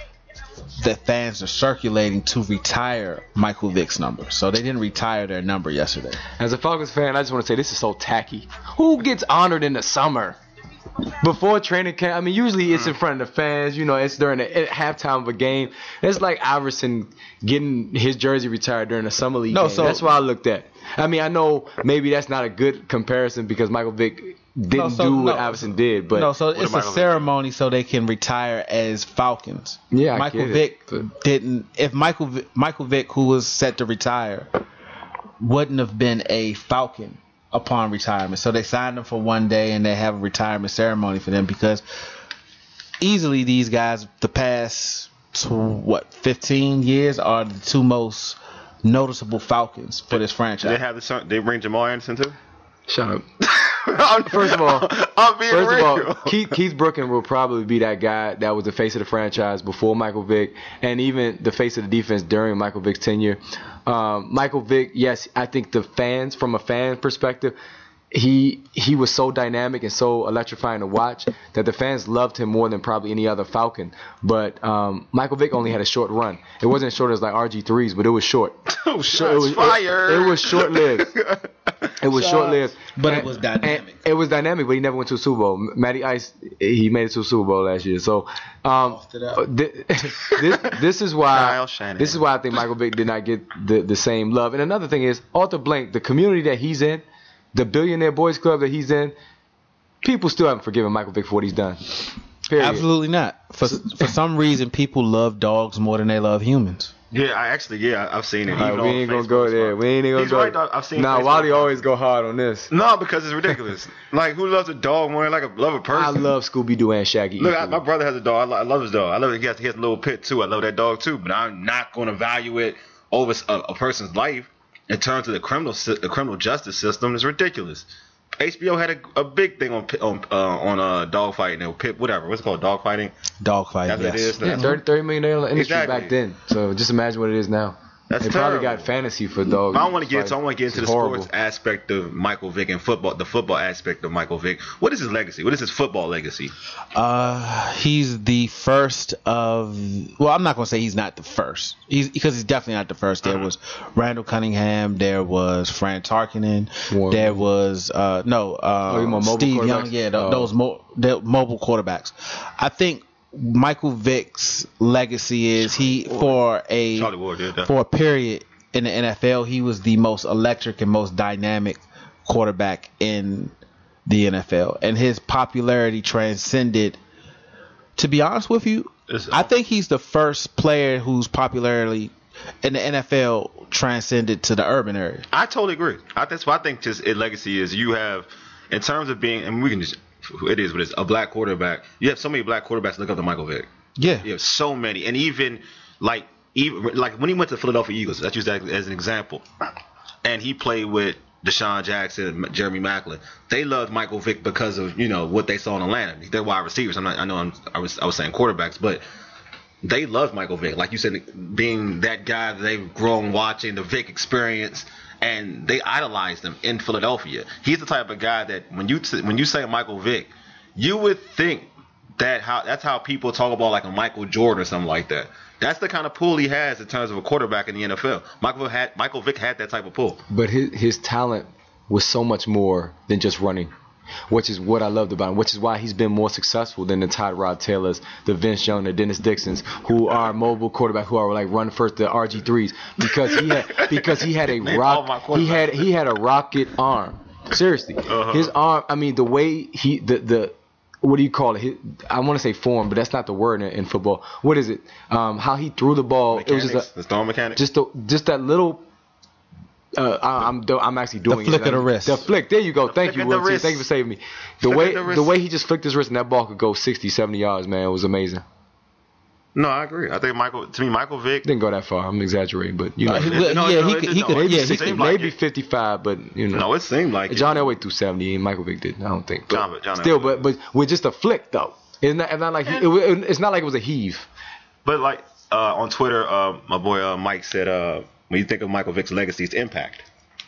that fans are circulating to retire Michael Vick's number. So they didn't retire their number yesterday. As a Falcons fan, I just want to say this is so tacky. Who gets honored in the summer? Before training camp, I mean, usually it's in front of the fans. You know, it's during the at halftime of a game. It's like Iverson getting his jersey retired during the summer league No, game. so- That's what I looked at. I mean, I know maybe that's not a good comparison because Michael Vick didn't No, so- do what no, Iverson did, but no, so What it's did a Michael Vick ceremony so they can retire as Falcons. Yeah, I Michael get it, Vick but- didn't. If Michael Vick, Michael Vick, who was set to retire, wouldn't have been a Falcon upon retirement. So they signed him for one day and they have a retirement ceremony for them because easily these guys, the past to, what fifteen years, are the two most noticeable Falcons for this franchise. They have the son, they bring Jamal Anderson too. shut up. First of all, I'm being first real. of all, Keith, Keith Brooken will probably be that guy that was the face of the franchise before Michael Vick, and even the face of the defense during Michael Vick's tenure. Um, Michael Vick, yes, I think the fans, from a fan perspective, he he was so dynamic and so electrifying to watch that the fans loved him more than probably any other Falcon. But um, Michael Vick only had a short run. It wasn't as short as like R G three's, but it was short. Oh, shots it was, fired. It, it was short-lived. It was short-lived. But And- it was dynamic. and It was dynamic, but he never went to a Super Bowl. Matty Ice, he made it to a Super Bowl last year. So um, th- this this is why Kyle Shanahan. this is why I think Michael Vick did not get the, the same love. And another thing is, Arthur Blank, the community that he's in, the Billionaire Boys Club that he's in, people still haven't forgiven Michael Vick for what he's done. Period. Absolutely not. For for some reason, people love dogs more than they love humans. Yeah, I actually, yeah, I've seen it. Right, we ain't gonna go there. We ain't gonna He's go. right, though. I've seen. Nah, Facebook Wally posts. always go hard on this. No, because it's ridiculous. Like, who loves a dog more than like a love a person? I love Scooby Doo and Shaggy. Look, I, my brother has a dog. I, lo- I love his dog. I love it. He has, he has a little pit too. I love that dog too. But I'm not going to value it over a, a person's life in terms of the criminal sy- the criminal justice system. It's ridiculous. H B O had a, a big thing on on uh, on uh, dog fighting or pit whatever. What's it called? Dog fighting. Dog fighting. That's Yes. what it is. Yeah, thirty, thirty million dollar industry Exactly. back then. So just imagine what it is now. That's they probably terrible. got fantasy for dogs. But I want to get into I want to get into It's the horrible. sports aspect of Michael Vick and football, the football aspect of Michael Vick. What is his legacy? What is his football legacy? Uh, he's the first of. Well, I'm not gonna say he's not the first. He's because he's definitely not the first. There Uh-huh. was Randall Cunningham. There was Fran Tarkenton. Warren. There was uh no uh Oh, you mean mobile Steve Young. quarterbacks? Yeah, th- Oh. those mo- the mobile quarterbacks. I think Michael Vick's legacy is he for a Charlie Ward did that. for a period in the N F L he was the most electric and most dynamic quarterback in the N F L, and his popularity transcended. To be honest with you, It's- I think he's the first player whose popularity in the N F L transcended to the urban area. I totally agree. I, that's what I think. Just a legacy is you have, in terms of being, and we can just, it is what it is. A black quarterback. You have so many black quarterbacks look up to Michael Vick. Yeah, You have so many, and even like even like when he went to the Philadelphia Eagles, let's use that as an example, and he played with Deshaun Jackson, and Jeremy Maclin. They loved Michael Vick because of you know what they saw in Atlanta. They're wide receivers. I'm not. I know. I'm, I was. I was saying quarterbacks, but they loved Michael Vick. Like you said, being that guy that they've grown watching the Vick experience, and they idolized him in Philadelphia. He's the type of guy that when you t- when you say Michael Vick, you would think that how that's how people talk about like a Michael Jordan or something like that. That's the kind of pull he has in terms of a quarterback in the N F L. Michael had Michael Vick had that type of pull. But his his talent was so much more than just running, which is what I loved about him, which is why he's been more successful than the Tyrod Taylors, the Vince Young, the Dennis Dixons, who are mobile quarterback, who are like run first, the R G threes, because he had because he had a Name all my rock he had he had a rocket arm. Seriously, Uh-huh. his arm. I mean, the way he the the. What do you call it? His, I want to say form, but that's not the word in, in football. What is it? Um, how he threw the ball. Mechanics, it was just a, the throwing mechanics. just the, just that little. Uh, I, I'm do- I'm actually doing flick it. of the wrist. The flick. There you go. Thank flick you, of the Will. T. wrist. Thank you for saving me. The Flick way of the wrist. the way he just flicked his wrist and that ball could go sixty, seventy yards, man, it was amazing. No, I agree. I think Michael to me Michael Vick. Didn't go that far. I'm exaggerating, but you know, Uh, he- No, yeah, no, he it could, did- he no, could, it yeah, just he seemed could. like maybe it. fifty-five, but you know, No, it seemed like John it. Elway threw seventy, and Michael Vick did. I don't think. But John- John still, Elway. but but with just a flick though, it's not, it's not like he, it, was- it's not like it was a heave. But like uh, on Twitter, uh, my boy uh, Mike said, uh, when you think of Michael Vick's legacy, it's impact.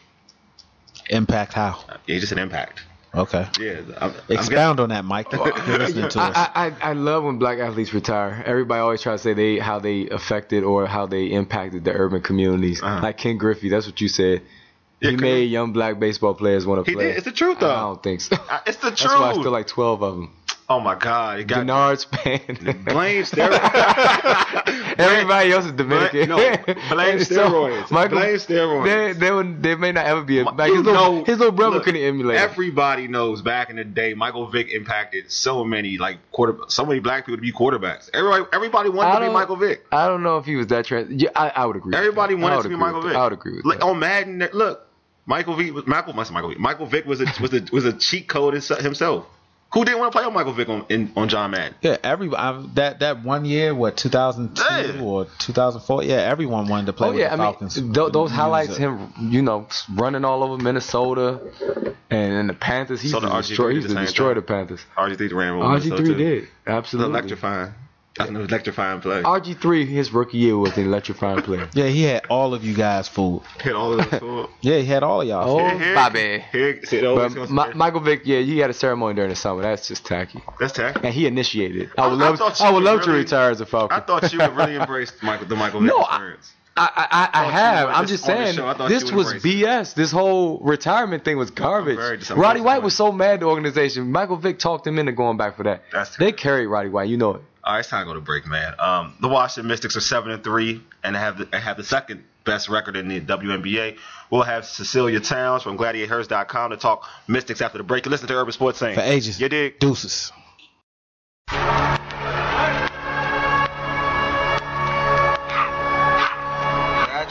Impact how? Yeah, just an impact. Okay. Yeah, I'm, Expound on that, Mike. You're listening to us. I, I I love when black athletes retire. Everybody always tries to say they how they affected or how they impacted the urban communities. Uh-huh. Like Ken Griffey, that's what you said. Yeah, he Ken- made young black baseball players want to He play. did. It's the truth, though. I don't think so. I- it's the That's why I truth. still like twelve of them. Oh my God, it got Denard Span. blame steroids. Everybody else is Dominican. Blame- no, blame So, steroids. Michael, Blame steroids. They, they, would, they may not ever be a, like You his, little, know- his little brother look, couldn't emulate him. Everybody knows back in the day, Michael Vick impacted so many like quarter, so many black people to be quarterbacks. Everybody, everybody wanted I to be don't- Michael Vick. I don't know if he was that trans. Yeah, I, I would agree. with Everybody that. I wanted would to be agree Michael with Vick. that. I would agree with like, that. On Madden, look, Michael Vick was Michael. I said Michael Vick. Michael Vick was a was a was a cheat code his- himself. Who didn't want to play on Michael Vick on in, on John Madden? Yeah, every I, that that one year, what two thousand two Yeah. or two thousand four? Yeah, everyone wanted to play Oh with yeah, the I mean Falcons. th- those He highlights, was a- him, you know, running all over Minnesota and, and the Panthers. He So used the to R G three destroy, he did used the to same destroy thing. the Panthers. R G three ran with R G Minnesota, three too. did The absolutely. electrifying. That's an electrifying play. R G three, his rookie year was an electrifying player. Yeah, he had all of you guys fooled. Hit all of the Yeah, he had all of y'all. Oh, fooled. Here- Bobby. Here, see, it always But goes- Ma- Michael Vick, yeah, he had a ceremony during the summer. That's just tacky. That's tacky. And he initiated it. I I- would I love, thought you I would would love to really- retire as a Falcon. I thought you would really embrace Michael, the Michael Vick No, I- experience. I, I, I thought you have. would I'm just just on the saying, show, I thought this you would was embrace B S. This whole retirement thing was garbage. very dis- I'm Roddy very White was so mad at the organization. Michael Vick talked him into going back for that. That's they terrible. carried Roddy White. You know it. All right, it's time to go to break, man. Um, the Washington Mystics are seven and three, and have the, have the second best record in the W N B A. We'll have Cecilia Towns from gladiators dot com to talk Mystics after the break. Listen to Urban Sports Saying. For ages. You dig? Deuces.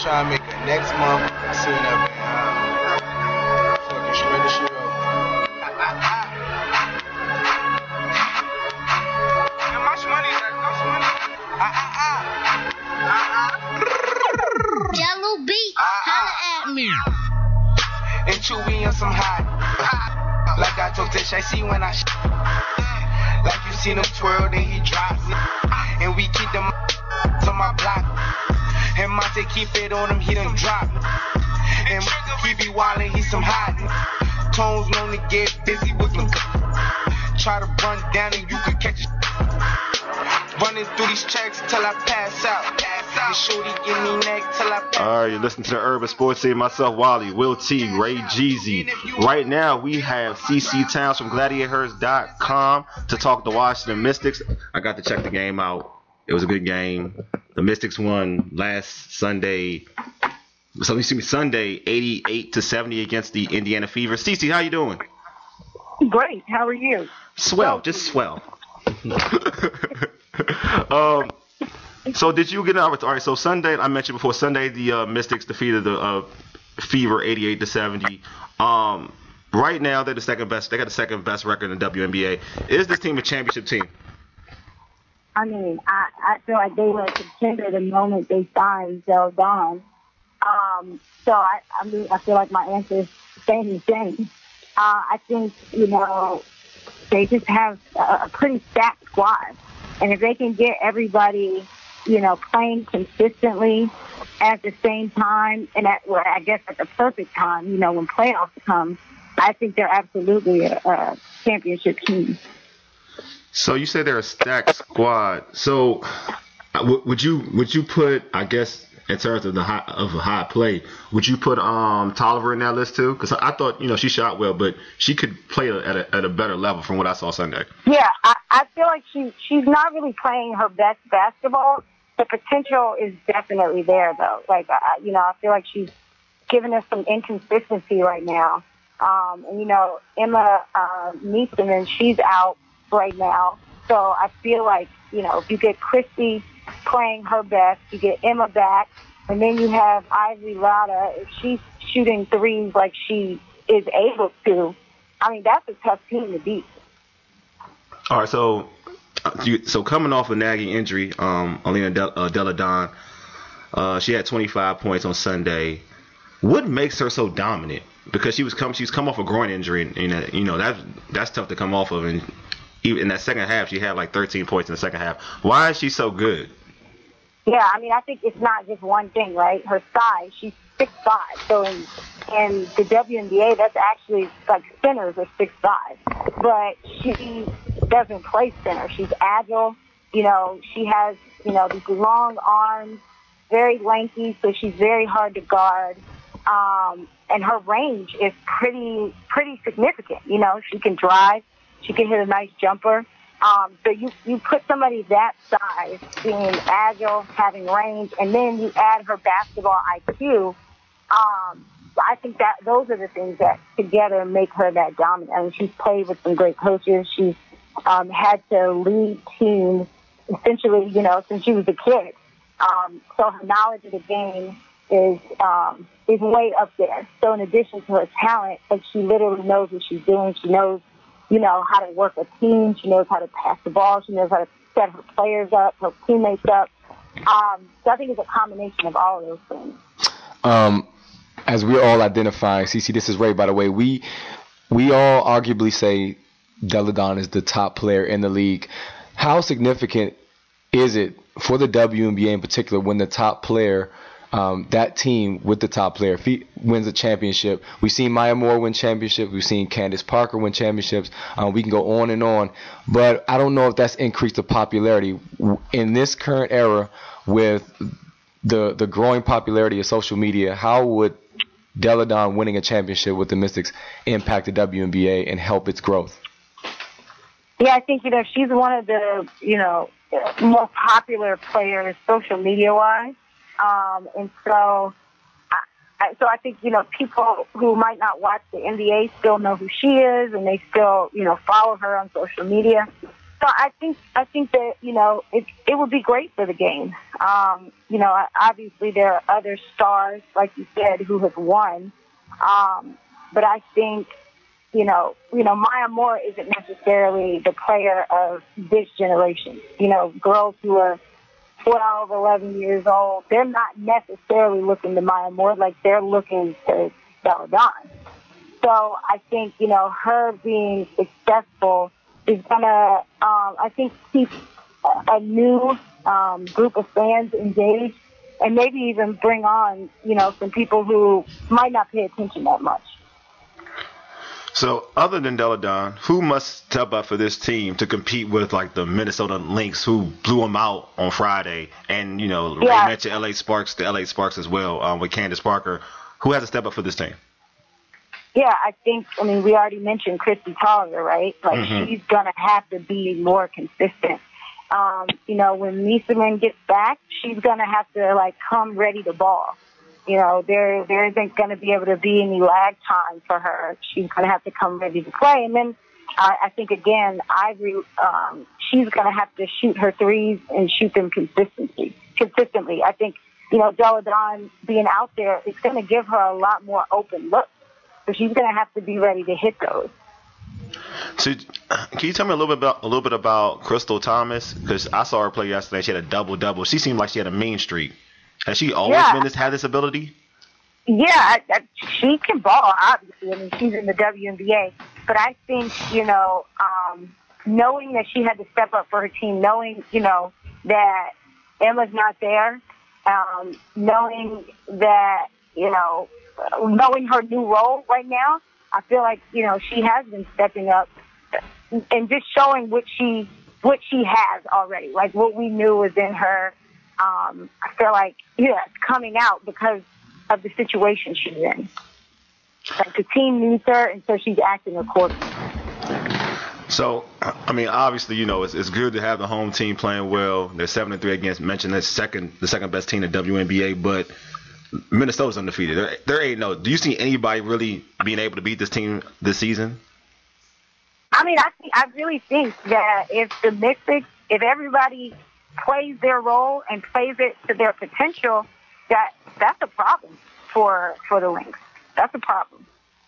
try and make it next month. I seen that man. Fucking shred the shit up. How much money is that? How much money? Ah, ah, ah. Yellow beat, holla at me. And Chewy on some hot. Like I told Tish, I see when I sh- like you seen him twirl, then he drops it. And we keep them on my block. And Monte keep it on him, he done drop. And he be wildin', he some hot. Tones known to get busy with them. Try to run down and you could catch it. Running through these checks till I pass out. Pass out. Shorty give me neck till I pass out. All right, you listen to the Urban Sports Scene. Myself, Wally, Will T, Ray Jeezy. Right now, we have C C Towns from Gladiators dot com to talk the Washington Mystics. I got to check the game out. It was a good game. The Mystics won last Sunday. So excuse me, Sunday, eighty-eight to seventy against the Indiana Fever. Cece, how you doing? Great. How are you? Swell, just swell. um. So did you get an opportunity? All right. So Sunday, I mentioned before. Sunday, the uh, Mystics defeated the uh, Fever, eighty-eight to seventy. Um. Right now, they're the second best. They got the second best record in the W N B A. Is this team a championship team? I mean, I, I feel like they were a contender the moment they signed Del Don. Um, so I, I mean, I feel like my answer is same and same. Uh, I think, you know, they just have a, a pretty stacked squad. And if they can get everybody, you know, playing consistently at the same time, and at, well, I guess at the perfect time, you know, when playoffs come, I think they're absolutely a, a championship team. So you say they're a stacked squad. So w- would you would you put, I guess, in terms of the high, of a high play, would you put um Tolliver in that list too? Because I thought, you know, she shot well, but she could play at a, at a better level from what I saw Sunday. Yeah, I, I feel like she she's not really playing her best basketball. The potential is definitely there, though. Like, uh, you know, I feel like she's giving us some inconsistency right now. Um, and, you know, Emma uh, Neeson, she's out right now. So I feel like, you know, if you get Christy playing her best, you get Emma back, and then you have Ivy Lada, if she's shooting threes like she is able to, I mean, that's a tough team to beat. All right, so you, so coming off a nagging injury, um, Alina Del, uh, Delle Donne, uh, she had twenty-five points on Sunday. What makes her so dominant? Because she was come, she's come off a groin injury, and, and you know that that's tough to come off of. And even in that second half, she had like thirteen points in the second half. Why is she so good? Yeah, I mean, I think it's not just one thing, right? Her size, she's six five. So in in the W N B A, that's actually like centers are six five. But she doesn't play center. She's agile. You know, she has, you know, these long arms, very lanky, so she's very hard to guard. Um, and her range is pretty pretty significant. You know, she can drive. She can hit a nice jumper. Um, so you, you put somebody that size, being agile, having range, and then you add her basketball I Q. Um, I think that those are the things that together make her that dominant. I mean, she's played with some great coaches. She's um, had to lead teams essentially, you know, since she was a kid. Um, so her knowledge of the game is um, is way up there. So in addition to her talent, like she literally knows what she's doing. She knows, you know, how to work a team. She knows how to pass the ball. She knows how to set her players up, her teammates up. Um, so I think it's a combination of all of those things. Um, as we're all identifying, Cece, this is Ray, by the way, we we all arguably say Delle Donne is the top player in the league. How significant is it for the W N B A in particular when the top player, um, that team with the top player fe- wins a championship? We've seen Maya Moore win championships. We've seen Candace Parker win championships. Um, we can go on and on. But I don't know if that's increased the popularity. In this current era with the the growing popularity of social media, how would Delle Donne winning a championship with the Mystics impact the W N B A and help its growth? Yeah, I think, you know, she's one of the, you know, most popular players social media-wise. Um, and so, I, so I think, you know, people who might not watch the N B A still know who she is, and they still, you know, follow her on social media. So I think I think that you know it it would be great for the game. Um, you know, obviously there are other stars, like you said, who have won. Um, but I think you know you know Maya Moore isn't necessarily the player of this generation. You know, girls who are twelve, eleven years old, they're not necessarily looking to Maya Moore like they're looking to Bella Dawn. So I think you know her being successful is gonna, um, I think, keep a, a new um, group of fans engaged, and maybe even bring on, you know, some people who might not pay attention that much. So, other than Della Dawn, who must step up for this team to compete with like the Minnesota Lynx, who blew them out on Friday, and you know, Yeah. Ray mentioned L A Sparks, the L A Sparks as well, um, with Candace Parker. Who has to step up for this team? Yeah, I think, I mean, we already mentioned Christy Tolliver, right? Like, Mhm. she's going to have to be more consistent. Um, you know, when Nieseman gets back, she's going to have to, like, come ready to ball. You know, there there isn't going to be able to be any lag time for her. She's going to have to come ready to play. And then I, I think, again, Ivory, um, she's going to have to shoot her threes and shoot them consistently. Consistently. I think, you know, Della Dawn being out there, it's going to give her a lot more open looks. So she's going to have to be ready to hit those. So, can you tell me a little bit about a little bit about Crystal Thomas? Because I saw her play yesterday. She had a double double. She seemed like she had a mean streak. Has she always Yeah. been this had this ability? Yeah, I, I, she can ball, obviously. I mean, she's in the W N B A. But I think, you know, um, knowing that she had to step up for her team, knowing, you know, that Emma's not there, um, knowing that, you know, knowing her new role right now, I feel like, you know, she has been stepping up and just showing what she what she has already, like what we knew was in her. Um, I feel like, yeah, it's coming out because of the situation she's in. Like the team needs her, and so she's acting accordingly. So, I mean, obviously, you know, it's, it's good to have the home team playing well. They're seven and three against mentioned the second the second best team in the W N B A, but Minnesota's undefeated. They're they're eight and oh. Do you see anybody really being able to beat this team this season? I mean, I think, I really think that if the Mystics, if everybody plays their role and plays it to their potential, that that's a problem for for the Lynx. That's a problem.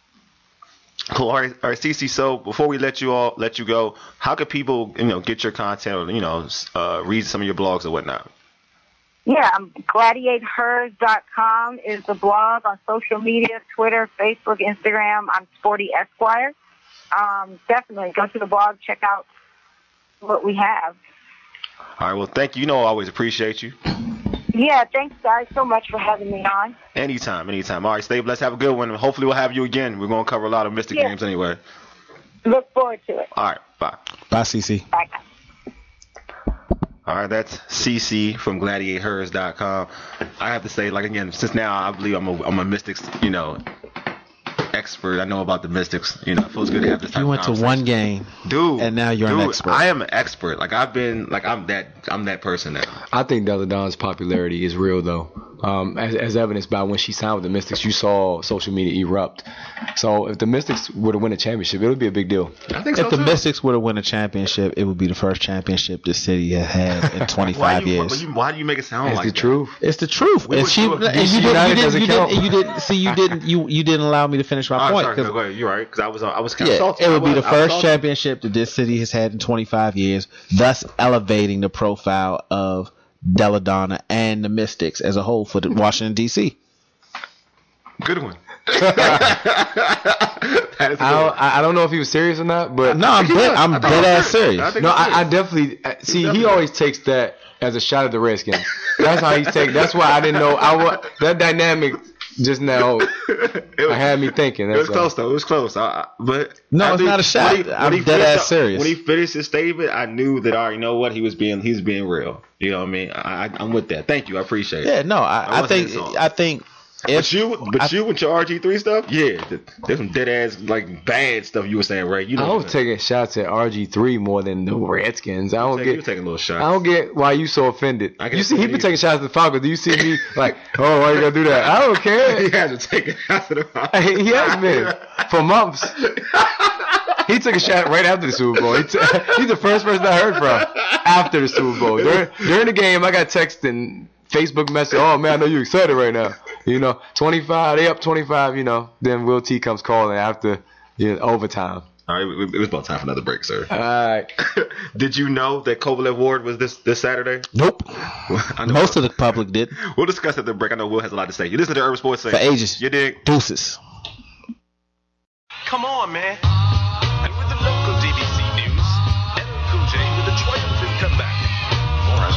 Cool. All right, all right, Cece. So before we let you all let you go, how can people, you know, get your content or, you know, uh, read some of your blogs or whatnot? Yeah, um, gladiate hers dot com is the blog on social media, Twitter, Facebook, Instagram. I'm Sporty Esquire. Um, definitely go to the blog, check out what we have. All right. Well, thank you. You know, I always appreciate you. Yeah, thanks guys so much for having me on. Anytime, anytime. All right, stay blessed. Have a good one. Hopefully we'll have you again. We're going to cover a lot of Mystic Yeah. games anyway. Look forward to it. All right. Bye. Bye, Cece. Bye. All right, that's Cece from gladiate hers dot com. I have to say, like, again, since now I believe I'm a, I'm a Mystics, you know, expert. I know about the Mystics. You know, it feels good to have this type You of went to conversation. one game, dude, and now you're dude, an expert. I am an expert. Like, I've been, like, I'm that, I'm that person now. I think Della Dawn's popularity is real, though. Um, as, as evidenced by when she signed with the Mystics, you saw social media erupt. So if the Mystics were to win a championship, it would be a big deal. I think if so the too. Mystics were to win a championship, it would be the first championship this city has had in twenty-five why you, years. Why, you, why do you make it sound It's like the that? truth. It's the truth. We And would she, do and it. you, D C didn't, you, United didn't, doesn't you, count. didn't, you didn't see. You didn't. You you didn't allow me to finish my Oh, point. sorry, 'cause- no, go ahead. You're right, because I was, I was kind of Yeah, salty. it would I be was- the I was first salty. championship that this city has had in twenty-five years, thus elevating the profile of Della Dawn and the Mystics as a whole for the Washington, D C Good one. That is a good I don't, one. I I don't know if he was serious or not, but No, I'm He dead, was. I'm I thought dead he ass was. serious. I think no, he was. I, I definitely uh, see. He definitely- always takes that as a shot at the Redskins. That's how he's taking. That's why I didn't know. I wa- that dynamic just now It was- I had me thinking. It was That's all. close though. It was close. I, I, but No, I it's think not a shot. when he- when I'm he dead finished ass up- serious. When he finished his statement, I knew that. All right, you know what? He was being. He was being real. You know what I mean? I, I, I'm with that. Thank you. I appreciate it. Yeah, no, I I, I wasn't think insulted. I think But if you, but I- you with your R G three stuff, yeah, th- there's some dead ass like bad stuff you were saying, Ray. You know, I what was I'm saying. taking shots at R G three more than the Redskins. I You don't were taking- you were get. taking a little shot. I don't get why you so offended. I can't You see, he offend been either. taking shots at the Falcons. Do you see me like, oh, why you gotta do that? I don't he care. had to take it out of the he has been for months. he took a shot right after the Super Bowl. He t- he's the first person I heard from after the Super Bowl. During, during the game, I got text and Facebook message. Oh man, I know you're excited right now. You know, twenty-five, they up twenty-five. You know, then Will T comes calling after you know, overtime. All right, it was about time for another break, sir. All right. Did you know that Kovalev Ward was this this Saturday? Nope. Most of the public did. We'll discuss at the break. I know Will has a lot to say. You listen to Urban Sports Say. For ages. You dig? Deuces. Come on, man. And with the local D B C news, L L Cool J with a triumphant comeback. For us,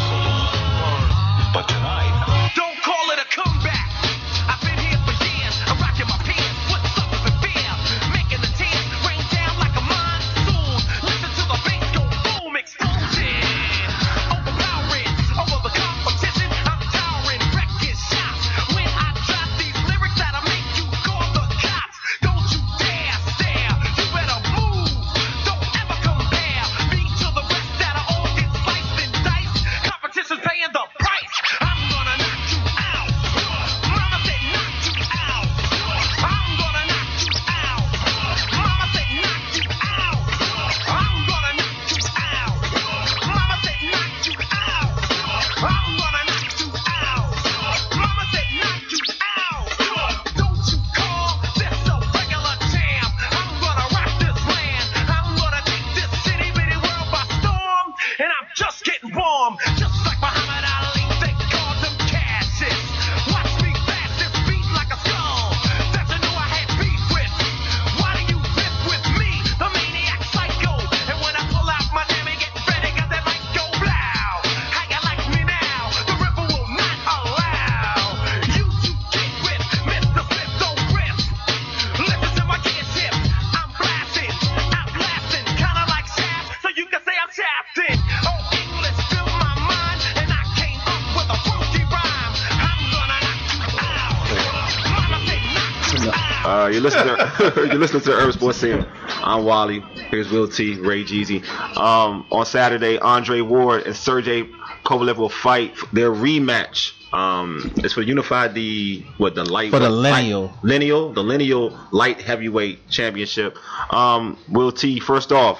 but tonight, don't call it a comeback. I've been here for years. I'm rocking my pants. What's up with the fear? Making the tears rain down like a monsoon. Listen to the bass go boom, explosion. Overpowering over the competition. I'm towering, wrecking shots. When I drop these lyrics that'll make you call the cops. Don't you dare stare. You better move. Don't ever compare me to the rest that'll all get sliced and diced. Competition's paying the price. I'm gonna knock you out. Mama said knock you out. I'm gonna knock you out. Mama said knock you out. I'm gonna knock you out. Mama said knock you out. I'm gonna knock you out. Mama said knock you out. Don't you call this a regular jam. I'm gonna rock this land. I'm gonna take this city bitty world by storm. And I'm just getting warm. Just like Muhammad Ali, they called him Cassius. Watch me bash this beat like a skull. That you knew I had beef with. Why do you riff with me, the maniac psycho? And when I pull out my jammy, get ready, cause that might go blow. How you like me now? The ripper will not allow you to get with Mister Flip, don't riff. Listen to my kids hip. I'm blasting, I'm blasting, kinda like Shaft, so you can say I'm shafted. Oh, English fill my mind, and I came up with a funky rhyme. I'm gonna knock you out. Mama say knock you out. Uh, you listen to you listen to Urban Sports Scene. I'm Wally. Here's Will T, Ray Jeezy. Um, on Saturday, Andre Ward and Sergey Kovalev will fight their rematch. Um, it's for unified the what the light For the what, lineal. light- lineal the lineal light heavyweight championship. Um, Will T, first off,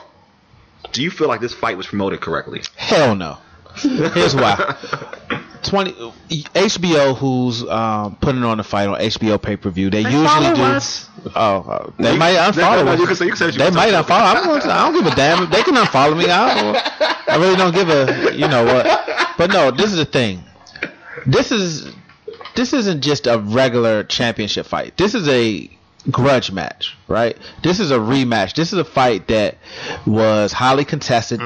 do you feel like this fight was promoted correctly? Hell no. Here's why. twenty H B O, who's um, putting on the fight on H B O pay per view, they, They usually follow do. us. Oh, uh, they You- might they- unfollow no, us. you can say- you can say what you They want might to. unfollow. I'm going to, I don't give a damn. They can unfollow me. I, don't, I really don't give a. You know what? But no, this is the thing. This is this isn't just a regular championship fight. This is a grudge match, right? This is a rematch. This is a fight that was highly contested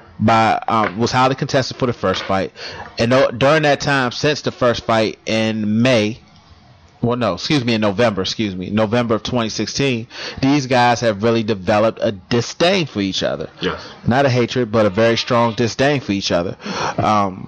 by um, was highly contested for the first fight, and no, during that time, since the first fight in May, well, no, excuse me, in November, excuse me, November of twenty sixteen, these guys have really developed a disdain for each other. Yes. Not a hatred, but a very strong disdain for each other. Um,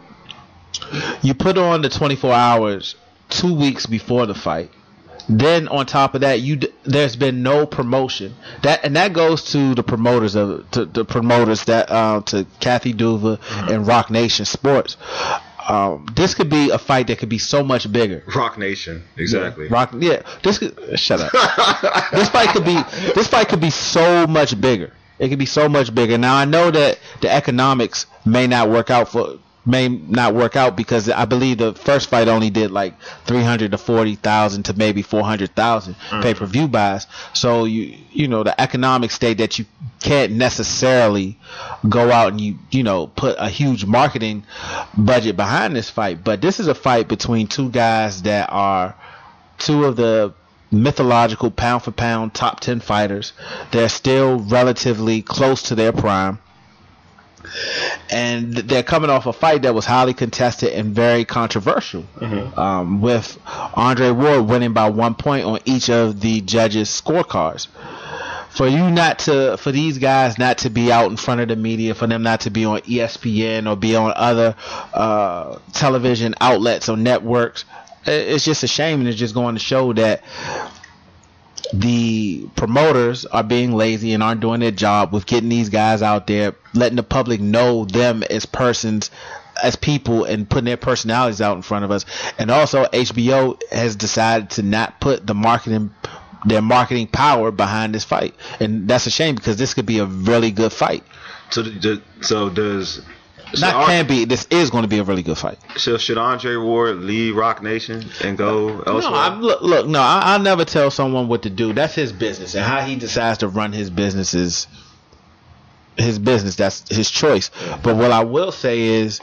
you put on the twenty-four hours two weeks before the fight. Then on top of that, you d- there's been no promotion. That and that goes to the promoters of to the promoters that uh, to Kathy Duva and Rock Nation Sports. Um, this could be a fight that could be so much bigger. Rock Nation, exactly. Yeah, Rock, yeah. This could shut up. this fight could be this fight could be so much bigger. It could be so much bigger. Now I know that the economics may not work out for may not work out because I believe the first fight only did like three hundred to forty thousand to maybe four hundred thousand Mm-hmm. pay per view buys. So you you know the economics state that you can't necessarily go out and you you know put a huge marketing budget behind this fight. But this is a fight between two guys that are two of the mythological pound for pound top ten fighters. They're still relatively close to their prime. And they're coming off a fight that was highly contested and very controversial, Mm-hmm. um, with Andre Ward winning by one point on each of the judges' scorecards. For you not to, for these guys not to be out in front of the media, for them not to be on E S P N or be on other uh, television outlets or networks, it's just a shame, and it's just going to show that the promoters are being lazy and aren't doing their job with getting these guys out there, letting the public know them as persons, as people, and putting their personalities out in front of us. And also H B O has decided to not put the marketing their marketing power behind this fight, and that's a shame because this could be a really good fight. So, the, so does not so can be. This is going to be a really good fight. So should Andre Ward leave Rock Nation and go elsewhere? No, I'm, look, look, no, I, I'll never tell someone what to do. That's his business, and how he decides to run his business is his business. That's his choice. But what I will say is,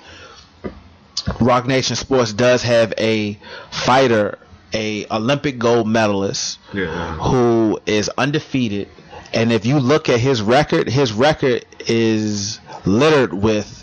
Rock Nation Sports does have a fighter, a Olympic gold medalist, yeah. who is undefeated. And if you look at his record, his record is littered with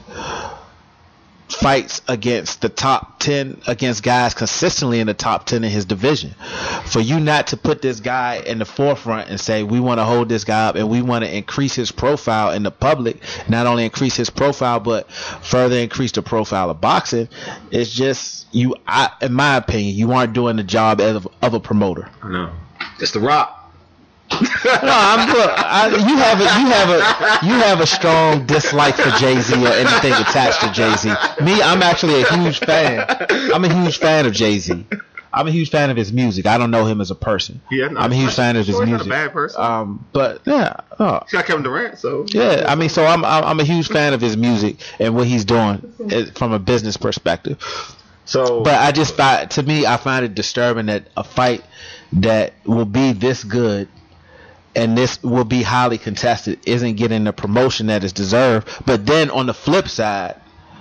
fights against the top ten, against guys consistently in the top ten in his division. For you not to put this guy in the forefront and say we want to hold this guy up and we want to increase his profile in the public, not only increase his profile but further increase the profile of boxing, it's just you. I, in my opinion, you aren't doing the job of, of a promoter. I know. It's The Rock. No, I'm look. I, you have a you have a you have a strong dislike for Jay-Z or anything attached to Jay-Z. Me, I'm actually a huge fan. I'm a huge fan of Jay-Z. I'm a huge fan of his music. I don't know him as a person. Yeah, no, I'm a huge fan of his he's music. Not a bad person. Um, but yeah, oh. He's got Kevin Durant, so yeah. I mean, so I'm I'm, I'm a huge fan of his music and what he's doing from a business perspective. So, but I just find, to me, I find it disturbing that a fight that will be this good and this will be highly contested isn't getting the promotion that is deserved. But then on the flip side,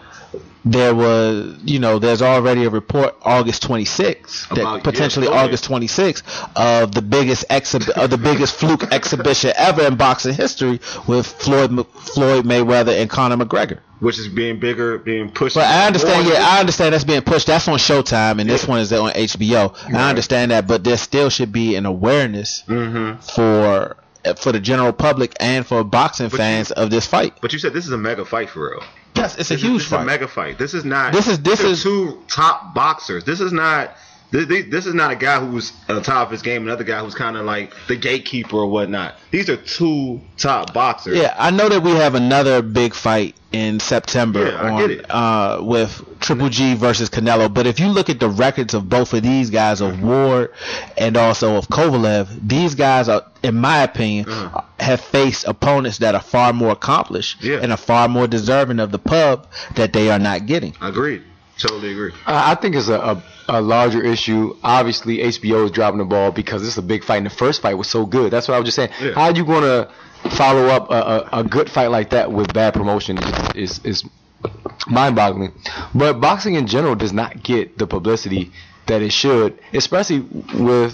there was, you know, there's already a report August twenty-sixth, that About, potentially yeah, August twenty-sixth of the biggest exhib- of the biggest fluke exhibition ever in boxing history with Floyd Floyd Mayweather and Conor McGregor. Which is being bigger, being pushed. But I understand, yeah, I understand that's being pushed. That's on Showtime, and yeah. this one is on H B O. Right. I understand that, but there still should be an awareness mm-hmm. for for the general public and for boxing but fans you, of this fight. But you said this is a mega fight for real. Yes, it's this a is, huge this fight. Is a mega fight. This is not. This is this is two top boxers. This is not. This, this is not a guy who's on the top of his game, another guy who's kind of like the gatekeeper or whatnot. These are two top boxers. Yeah, I know that we have another big fight in September yeah, I on, get it. Uh, with Triple G versus Canelo. But if you look at the records of both of these guys, of Ward and also of Kovalev, these guys are, in my opinion, mm. have faced opponents that are far more accomplished yeah. and are far more deserving of the pub that they are not getting. Agreed. Totally agree. Uh, I think it's a, a, a larger issue. Obviously, H B O is dropping the ball because it's a big fight, and the first fight was so good. That's what I was just saying. Yeah. How are you going to follow up a, a, a good fight like that with bad promotion is, is, is mind-boggling. But boxing in general does not get the publicity that it should, especially with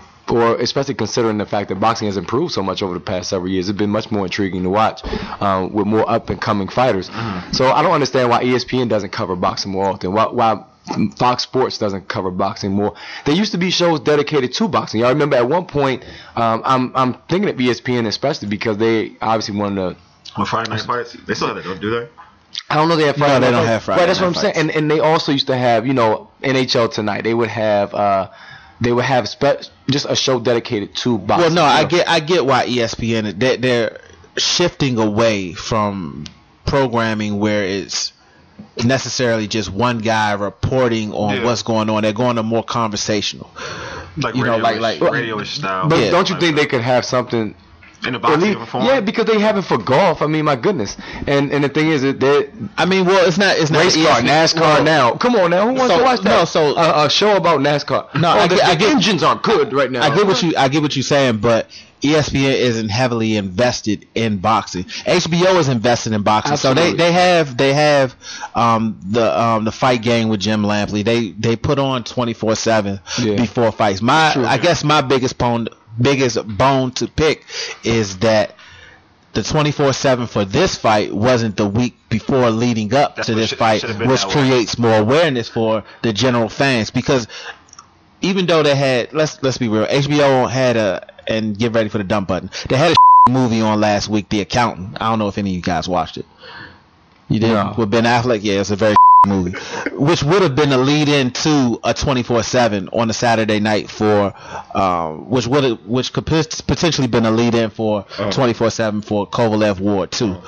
or especially considering the fact that boxing has improved so much over the past several years. It's been much more intriguing to watch um, with more up-and-coming fighters. Mm-hmm. So I don't understand why E S P N doesn't cover boxing more often, why, why Fox Sports doesn't cover boxing more. There used to be shows dedicated to boxing. I remember at one point, um, I'm I'm thinking of E S P N especially because they obviously wanted to... Well, Friday Night Fights? They still have that, don't do they? I don't know they have Friday No, they Night don't Fights. have Friday Right, that's Night what I'm Fights. saying. And, and they also used to have, you know, N H L Tonight. They would have... Uh, They would have spe- just a show dedicated to boxing. Well, no, you I know? get I get why E S P N they, they're shifting away from programming where it's necessarily just one guy reporting on yeah. what's going on. They're going to more conversational, like you know, like like radio-ish style. But Yeah. don't you think they could have something? In the boxing Elite- form? Yeah, because they have it for golf. I mean, my goodness. And and the thing is that they I mean, well, it's not it's not race E S car, P N. NASCAR Well, now. Come on now, who wants so- to watch that? no, so- uh, a show about NASCAR. No, oh, I the, get- I the get- engines are good right now. I get what you I get what you're saying, but E S P N isn't heavily invested in boxing. H B O is invested in boxing, Absolutely. so they, they have they have um, the um, the fight game with Jim Lampley. They they put on twenty-four seven Yeah. before fights. My True. I guess my biggest bone biggest bone to pick is that the twenty-four seven for this fight wasn't the week before leading up That's to what this should- fight, should have been which that way. creates more awareness for the general fans. Because even though they had, let's let's be real, H B O had a, and get ready for the dump button. They had a movie on last week, The Accountant. I don't know if any of you guys watched it. You did No. with Ben Affleck. Yeah, it's a very movie, which would have been a lead in to a twenty-four seven on a Saturday night for, um, which would have, which could pot- potentially been a lead in for twenty-four seven for Kovalev Ward too.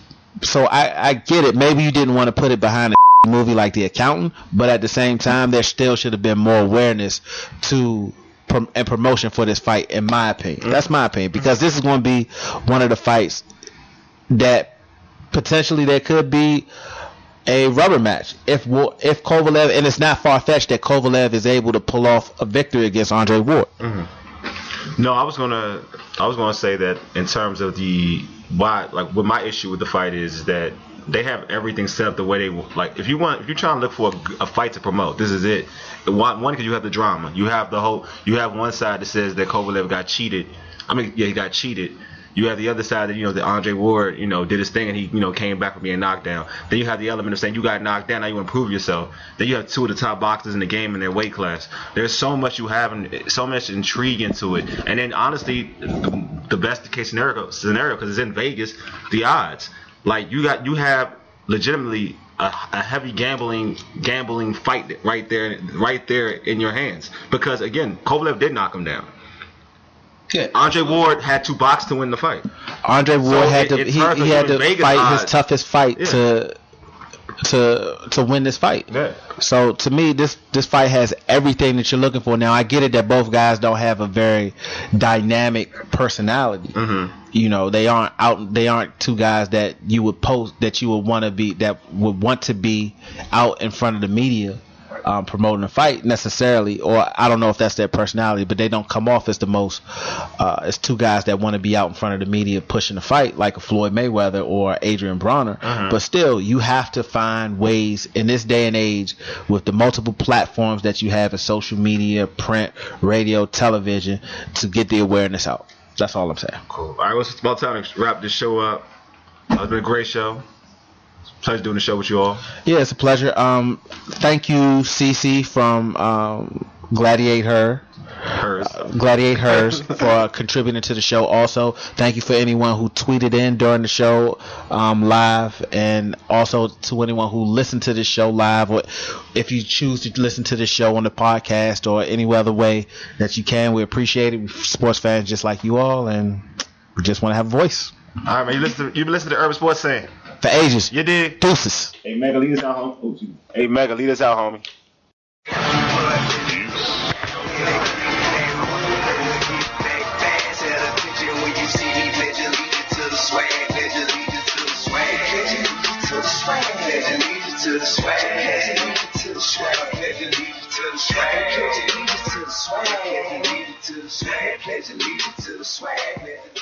So I, I get it. Maybe you didn't want to put it behind a movie like The Accountant, but at the same time, there still should have been more awareness to prom- and promotion for this fight, in my opinion. That's my opinion, because this is going to be one of the fights that potentially there could be a rubber match if if Kovalev, and it's not far-fetched that Kovalev is able to pull off a victory against Andre Ward. Mm-hmm. No, I was gonna I was gonna say that in terms of the why, like what my issue with the fight is, is that they have everything set up the way they like. If you want, if you're trying to look for a, a fight to promote, this is it. One, because you have the drama, you have the whole, you have one side that says that Kovalev got cheated. I mean, yeah, he got cheated. You have the other side that, you know, that Andre Ward, you know, did his thing and he, you know, came back from being knocked down. Then you have the element of saying you got knocked down, now you want to prove yourself. Then you have two of the top boxers in the game in their weight class. There's so much you have, and so much intrigue into it. And then honestly, the, the best case scenario, scenario because it's in Vegas, the odds. Like you got, you have legitimately a, a heavy gambling, gambling fight right there, right there in your hands. Because again, Kovalev did knock him down. Yeah. Andre Ward had to box to win the fight. Andre Ward so had it, to it he, he had to Vegas fight odds. his toughest fight yeah. to to to win this fight. Yeah. So to me, this this fight has everything that you're looking for. Now I get it that both guys don't have a very dynamic personality. Mm-hmm. You know, they aren't out. They aren't two guys that you would post that you would want to be that would want to be out in front of the media. Um, promoting a fight necessarily, or I don't know if that's their personality, but they don't come off as the most uh, as two guys that want to be out in front of the media pushing the fight like a Floyd Mayweather or Adrian Bronner. Uh-huh. But still, you have to find ways in this day and age with the multiple platforms that you have in social media, print, radio, television to get the awareness out. That's all I'm saying. Cool. All right, well, it's about time to wrap this show up. It's been a great show. Pleasure doing the show with you all. Yeah, it's a pleasure. Um, thank you, Cece from um, Gladiate Her. Hers. Uh, Gladiate Hers for uh, contributing to the show. Also, thank you for anyone who tweeted in during the show um, live, and also to anyone who listened to this show live, or if you choose to listen to this show on the podcast or any other way that you can. We appreciate it. We're sports fans just like you all, and we just want to have a voice. All right, man. You listen to, you've been listening to Urban Sports Saying. For ages. You did. Deuces. Hey, Mega, lead us out, homie. Oh, hey, Mega, lead us out, homie. To the swag,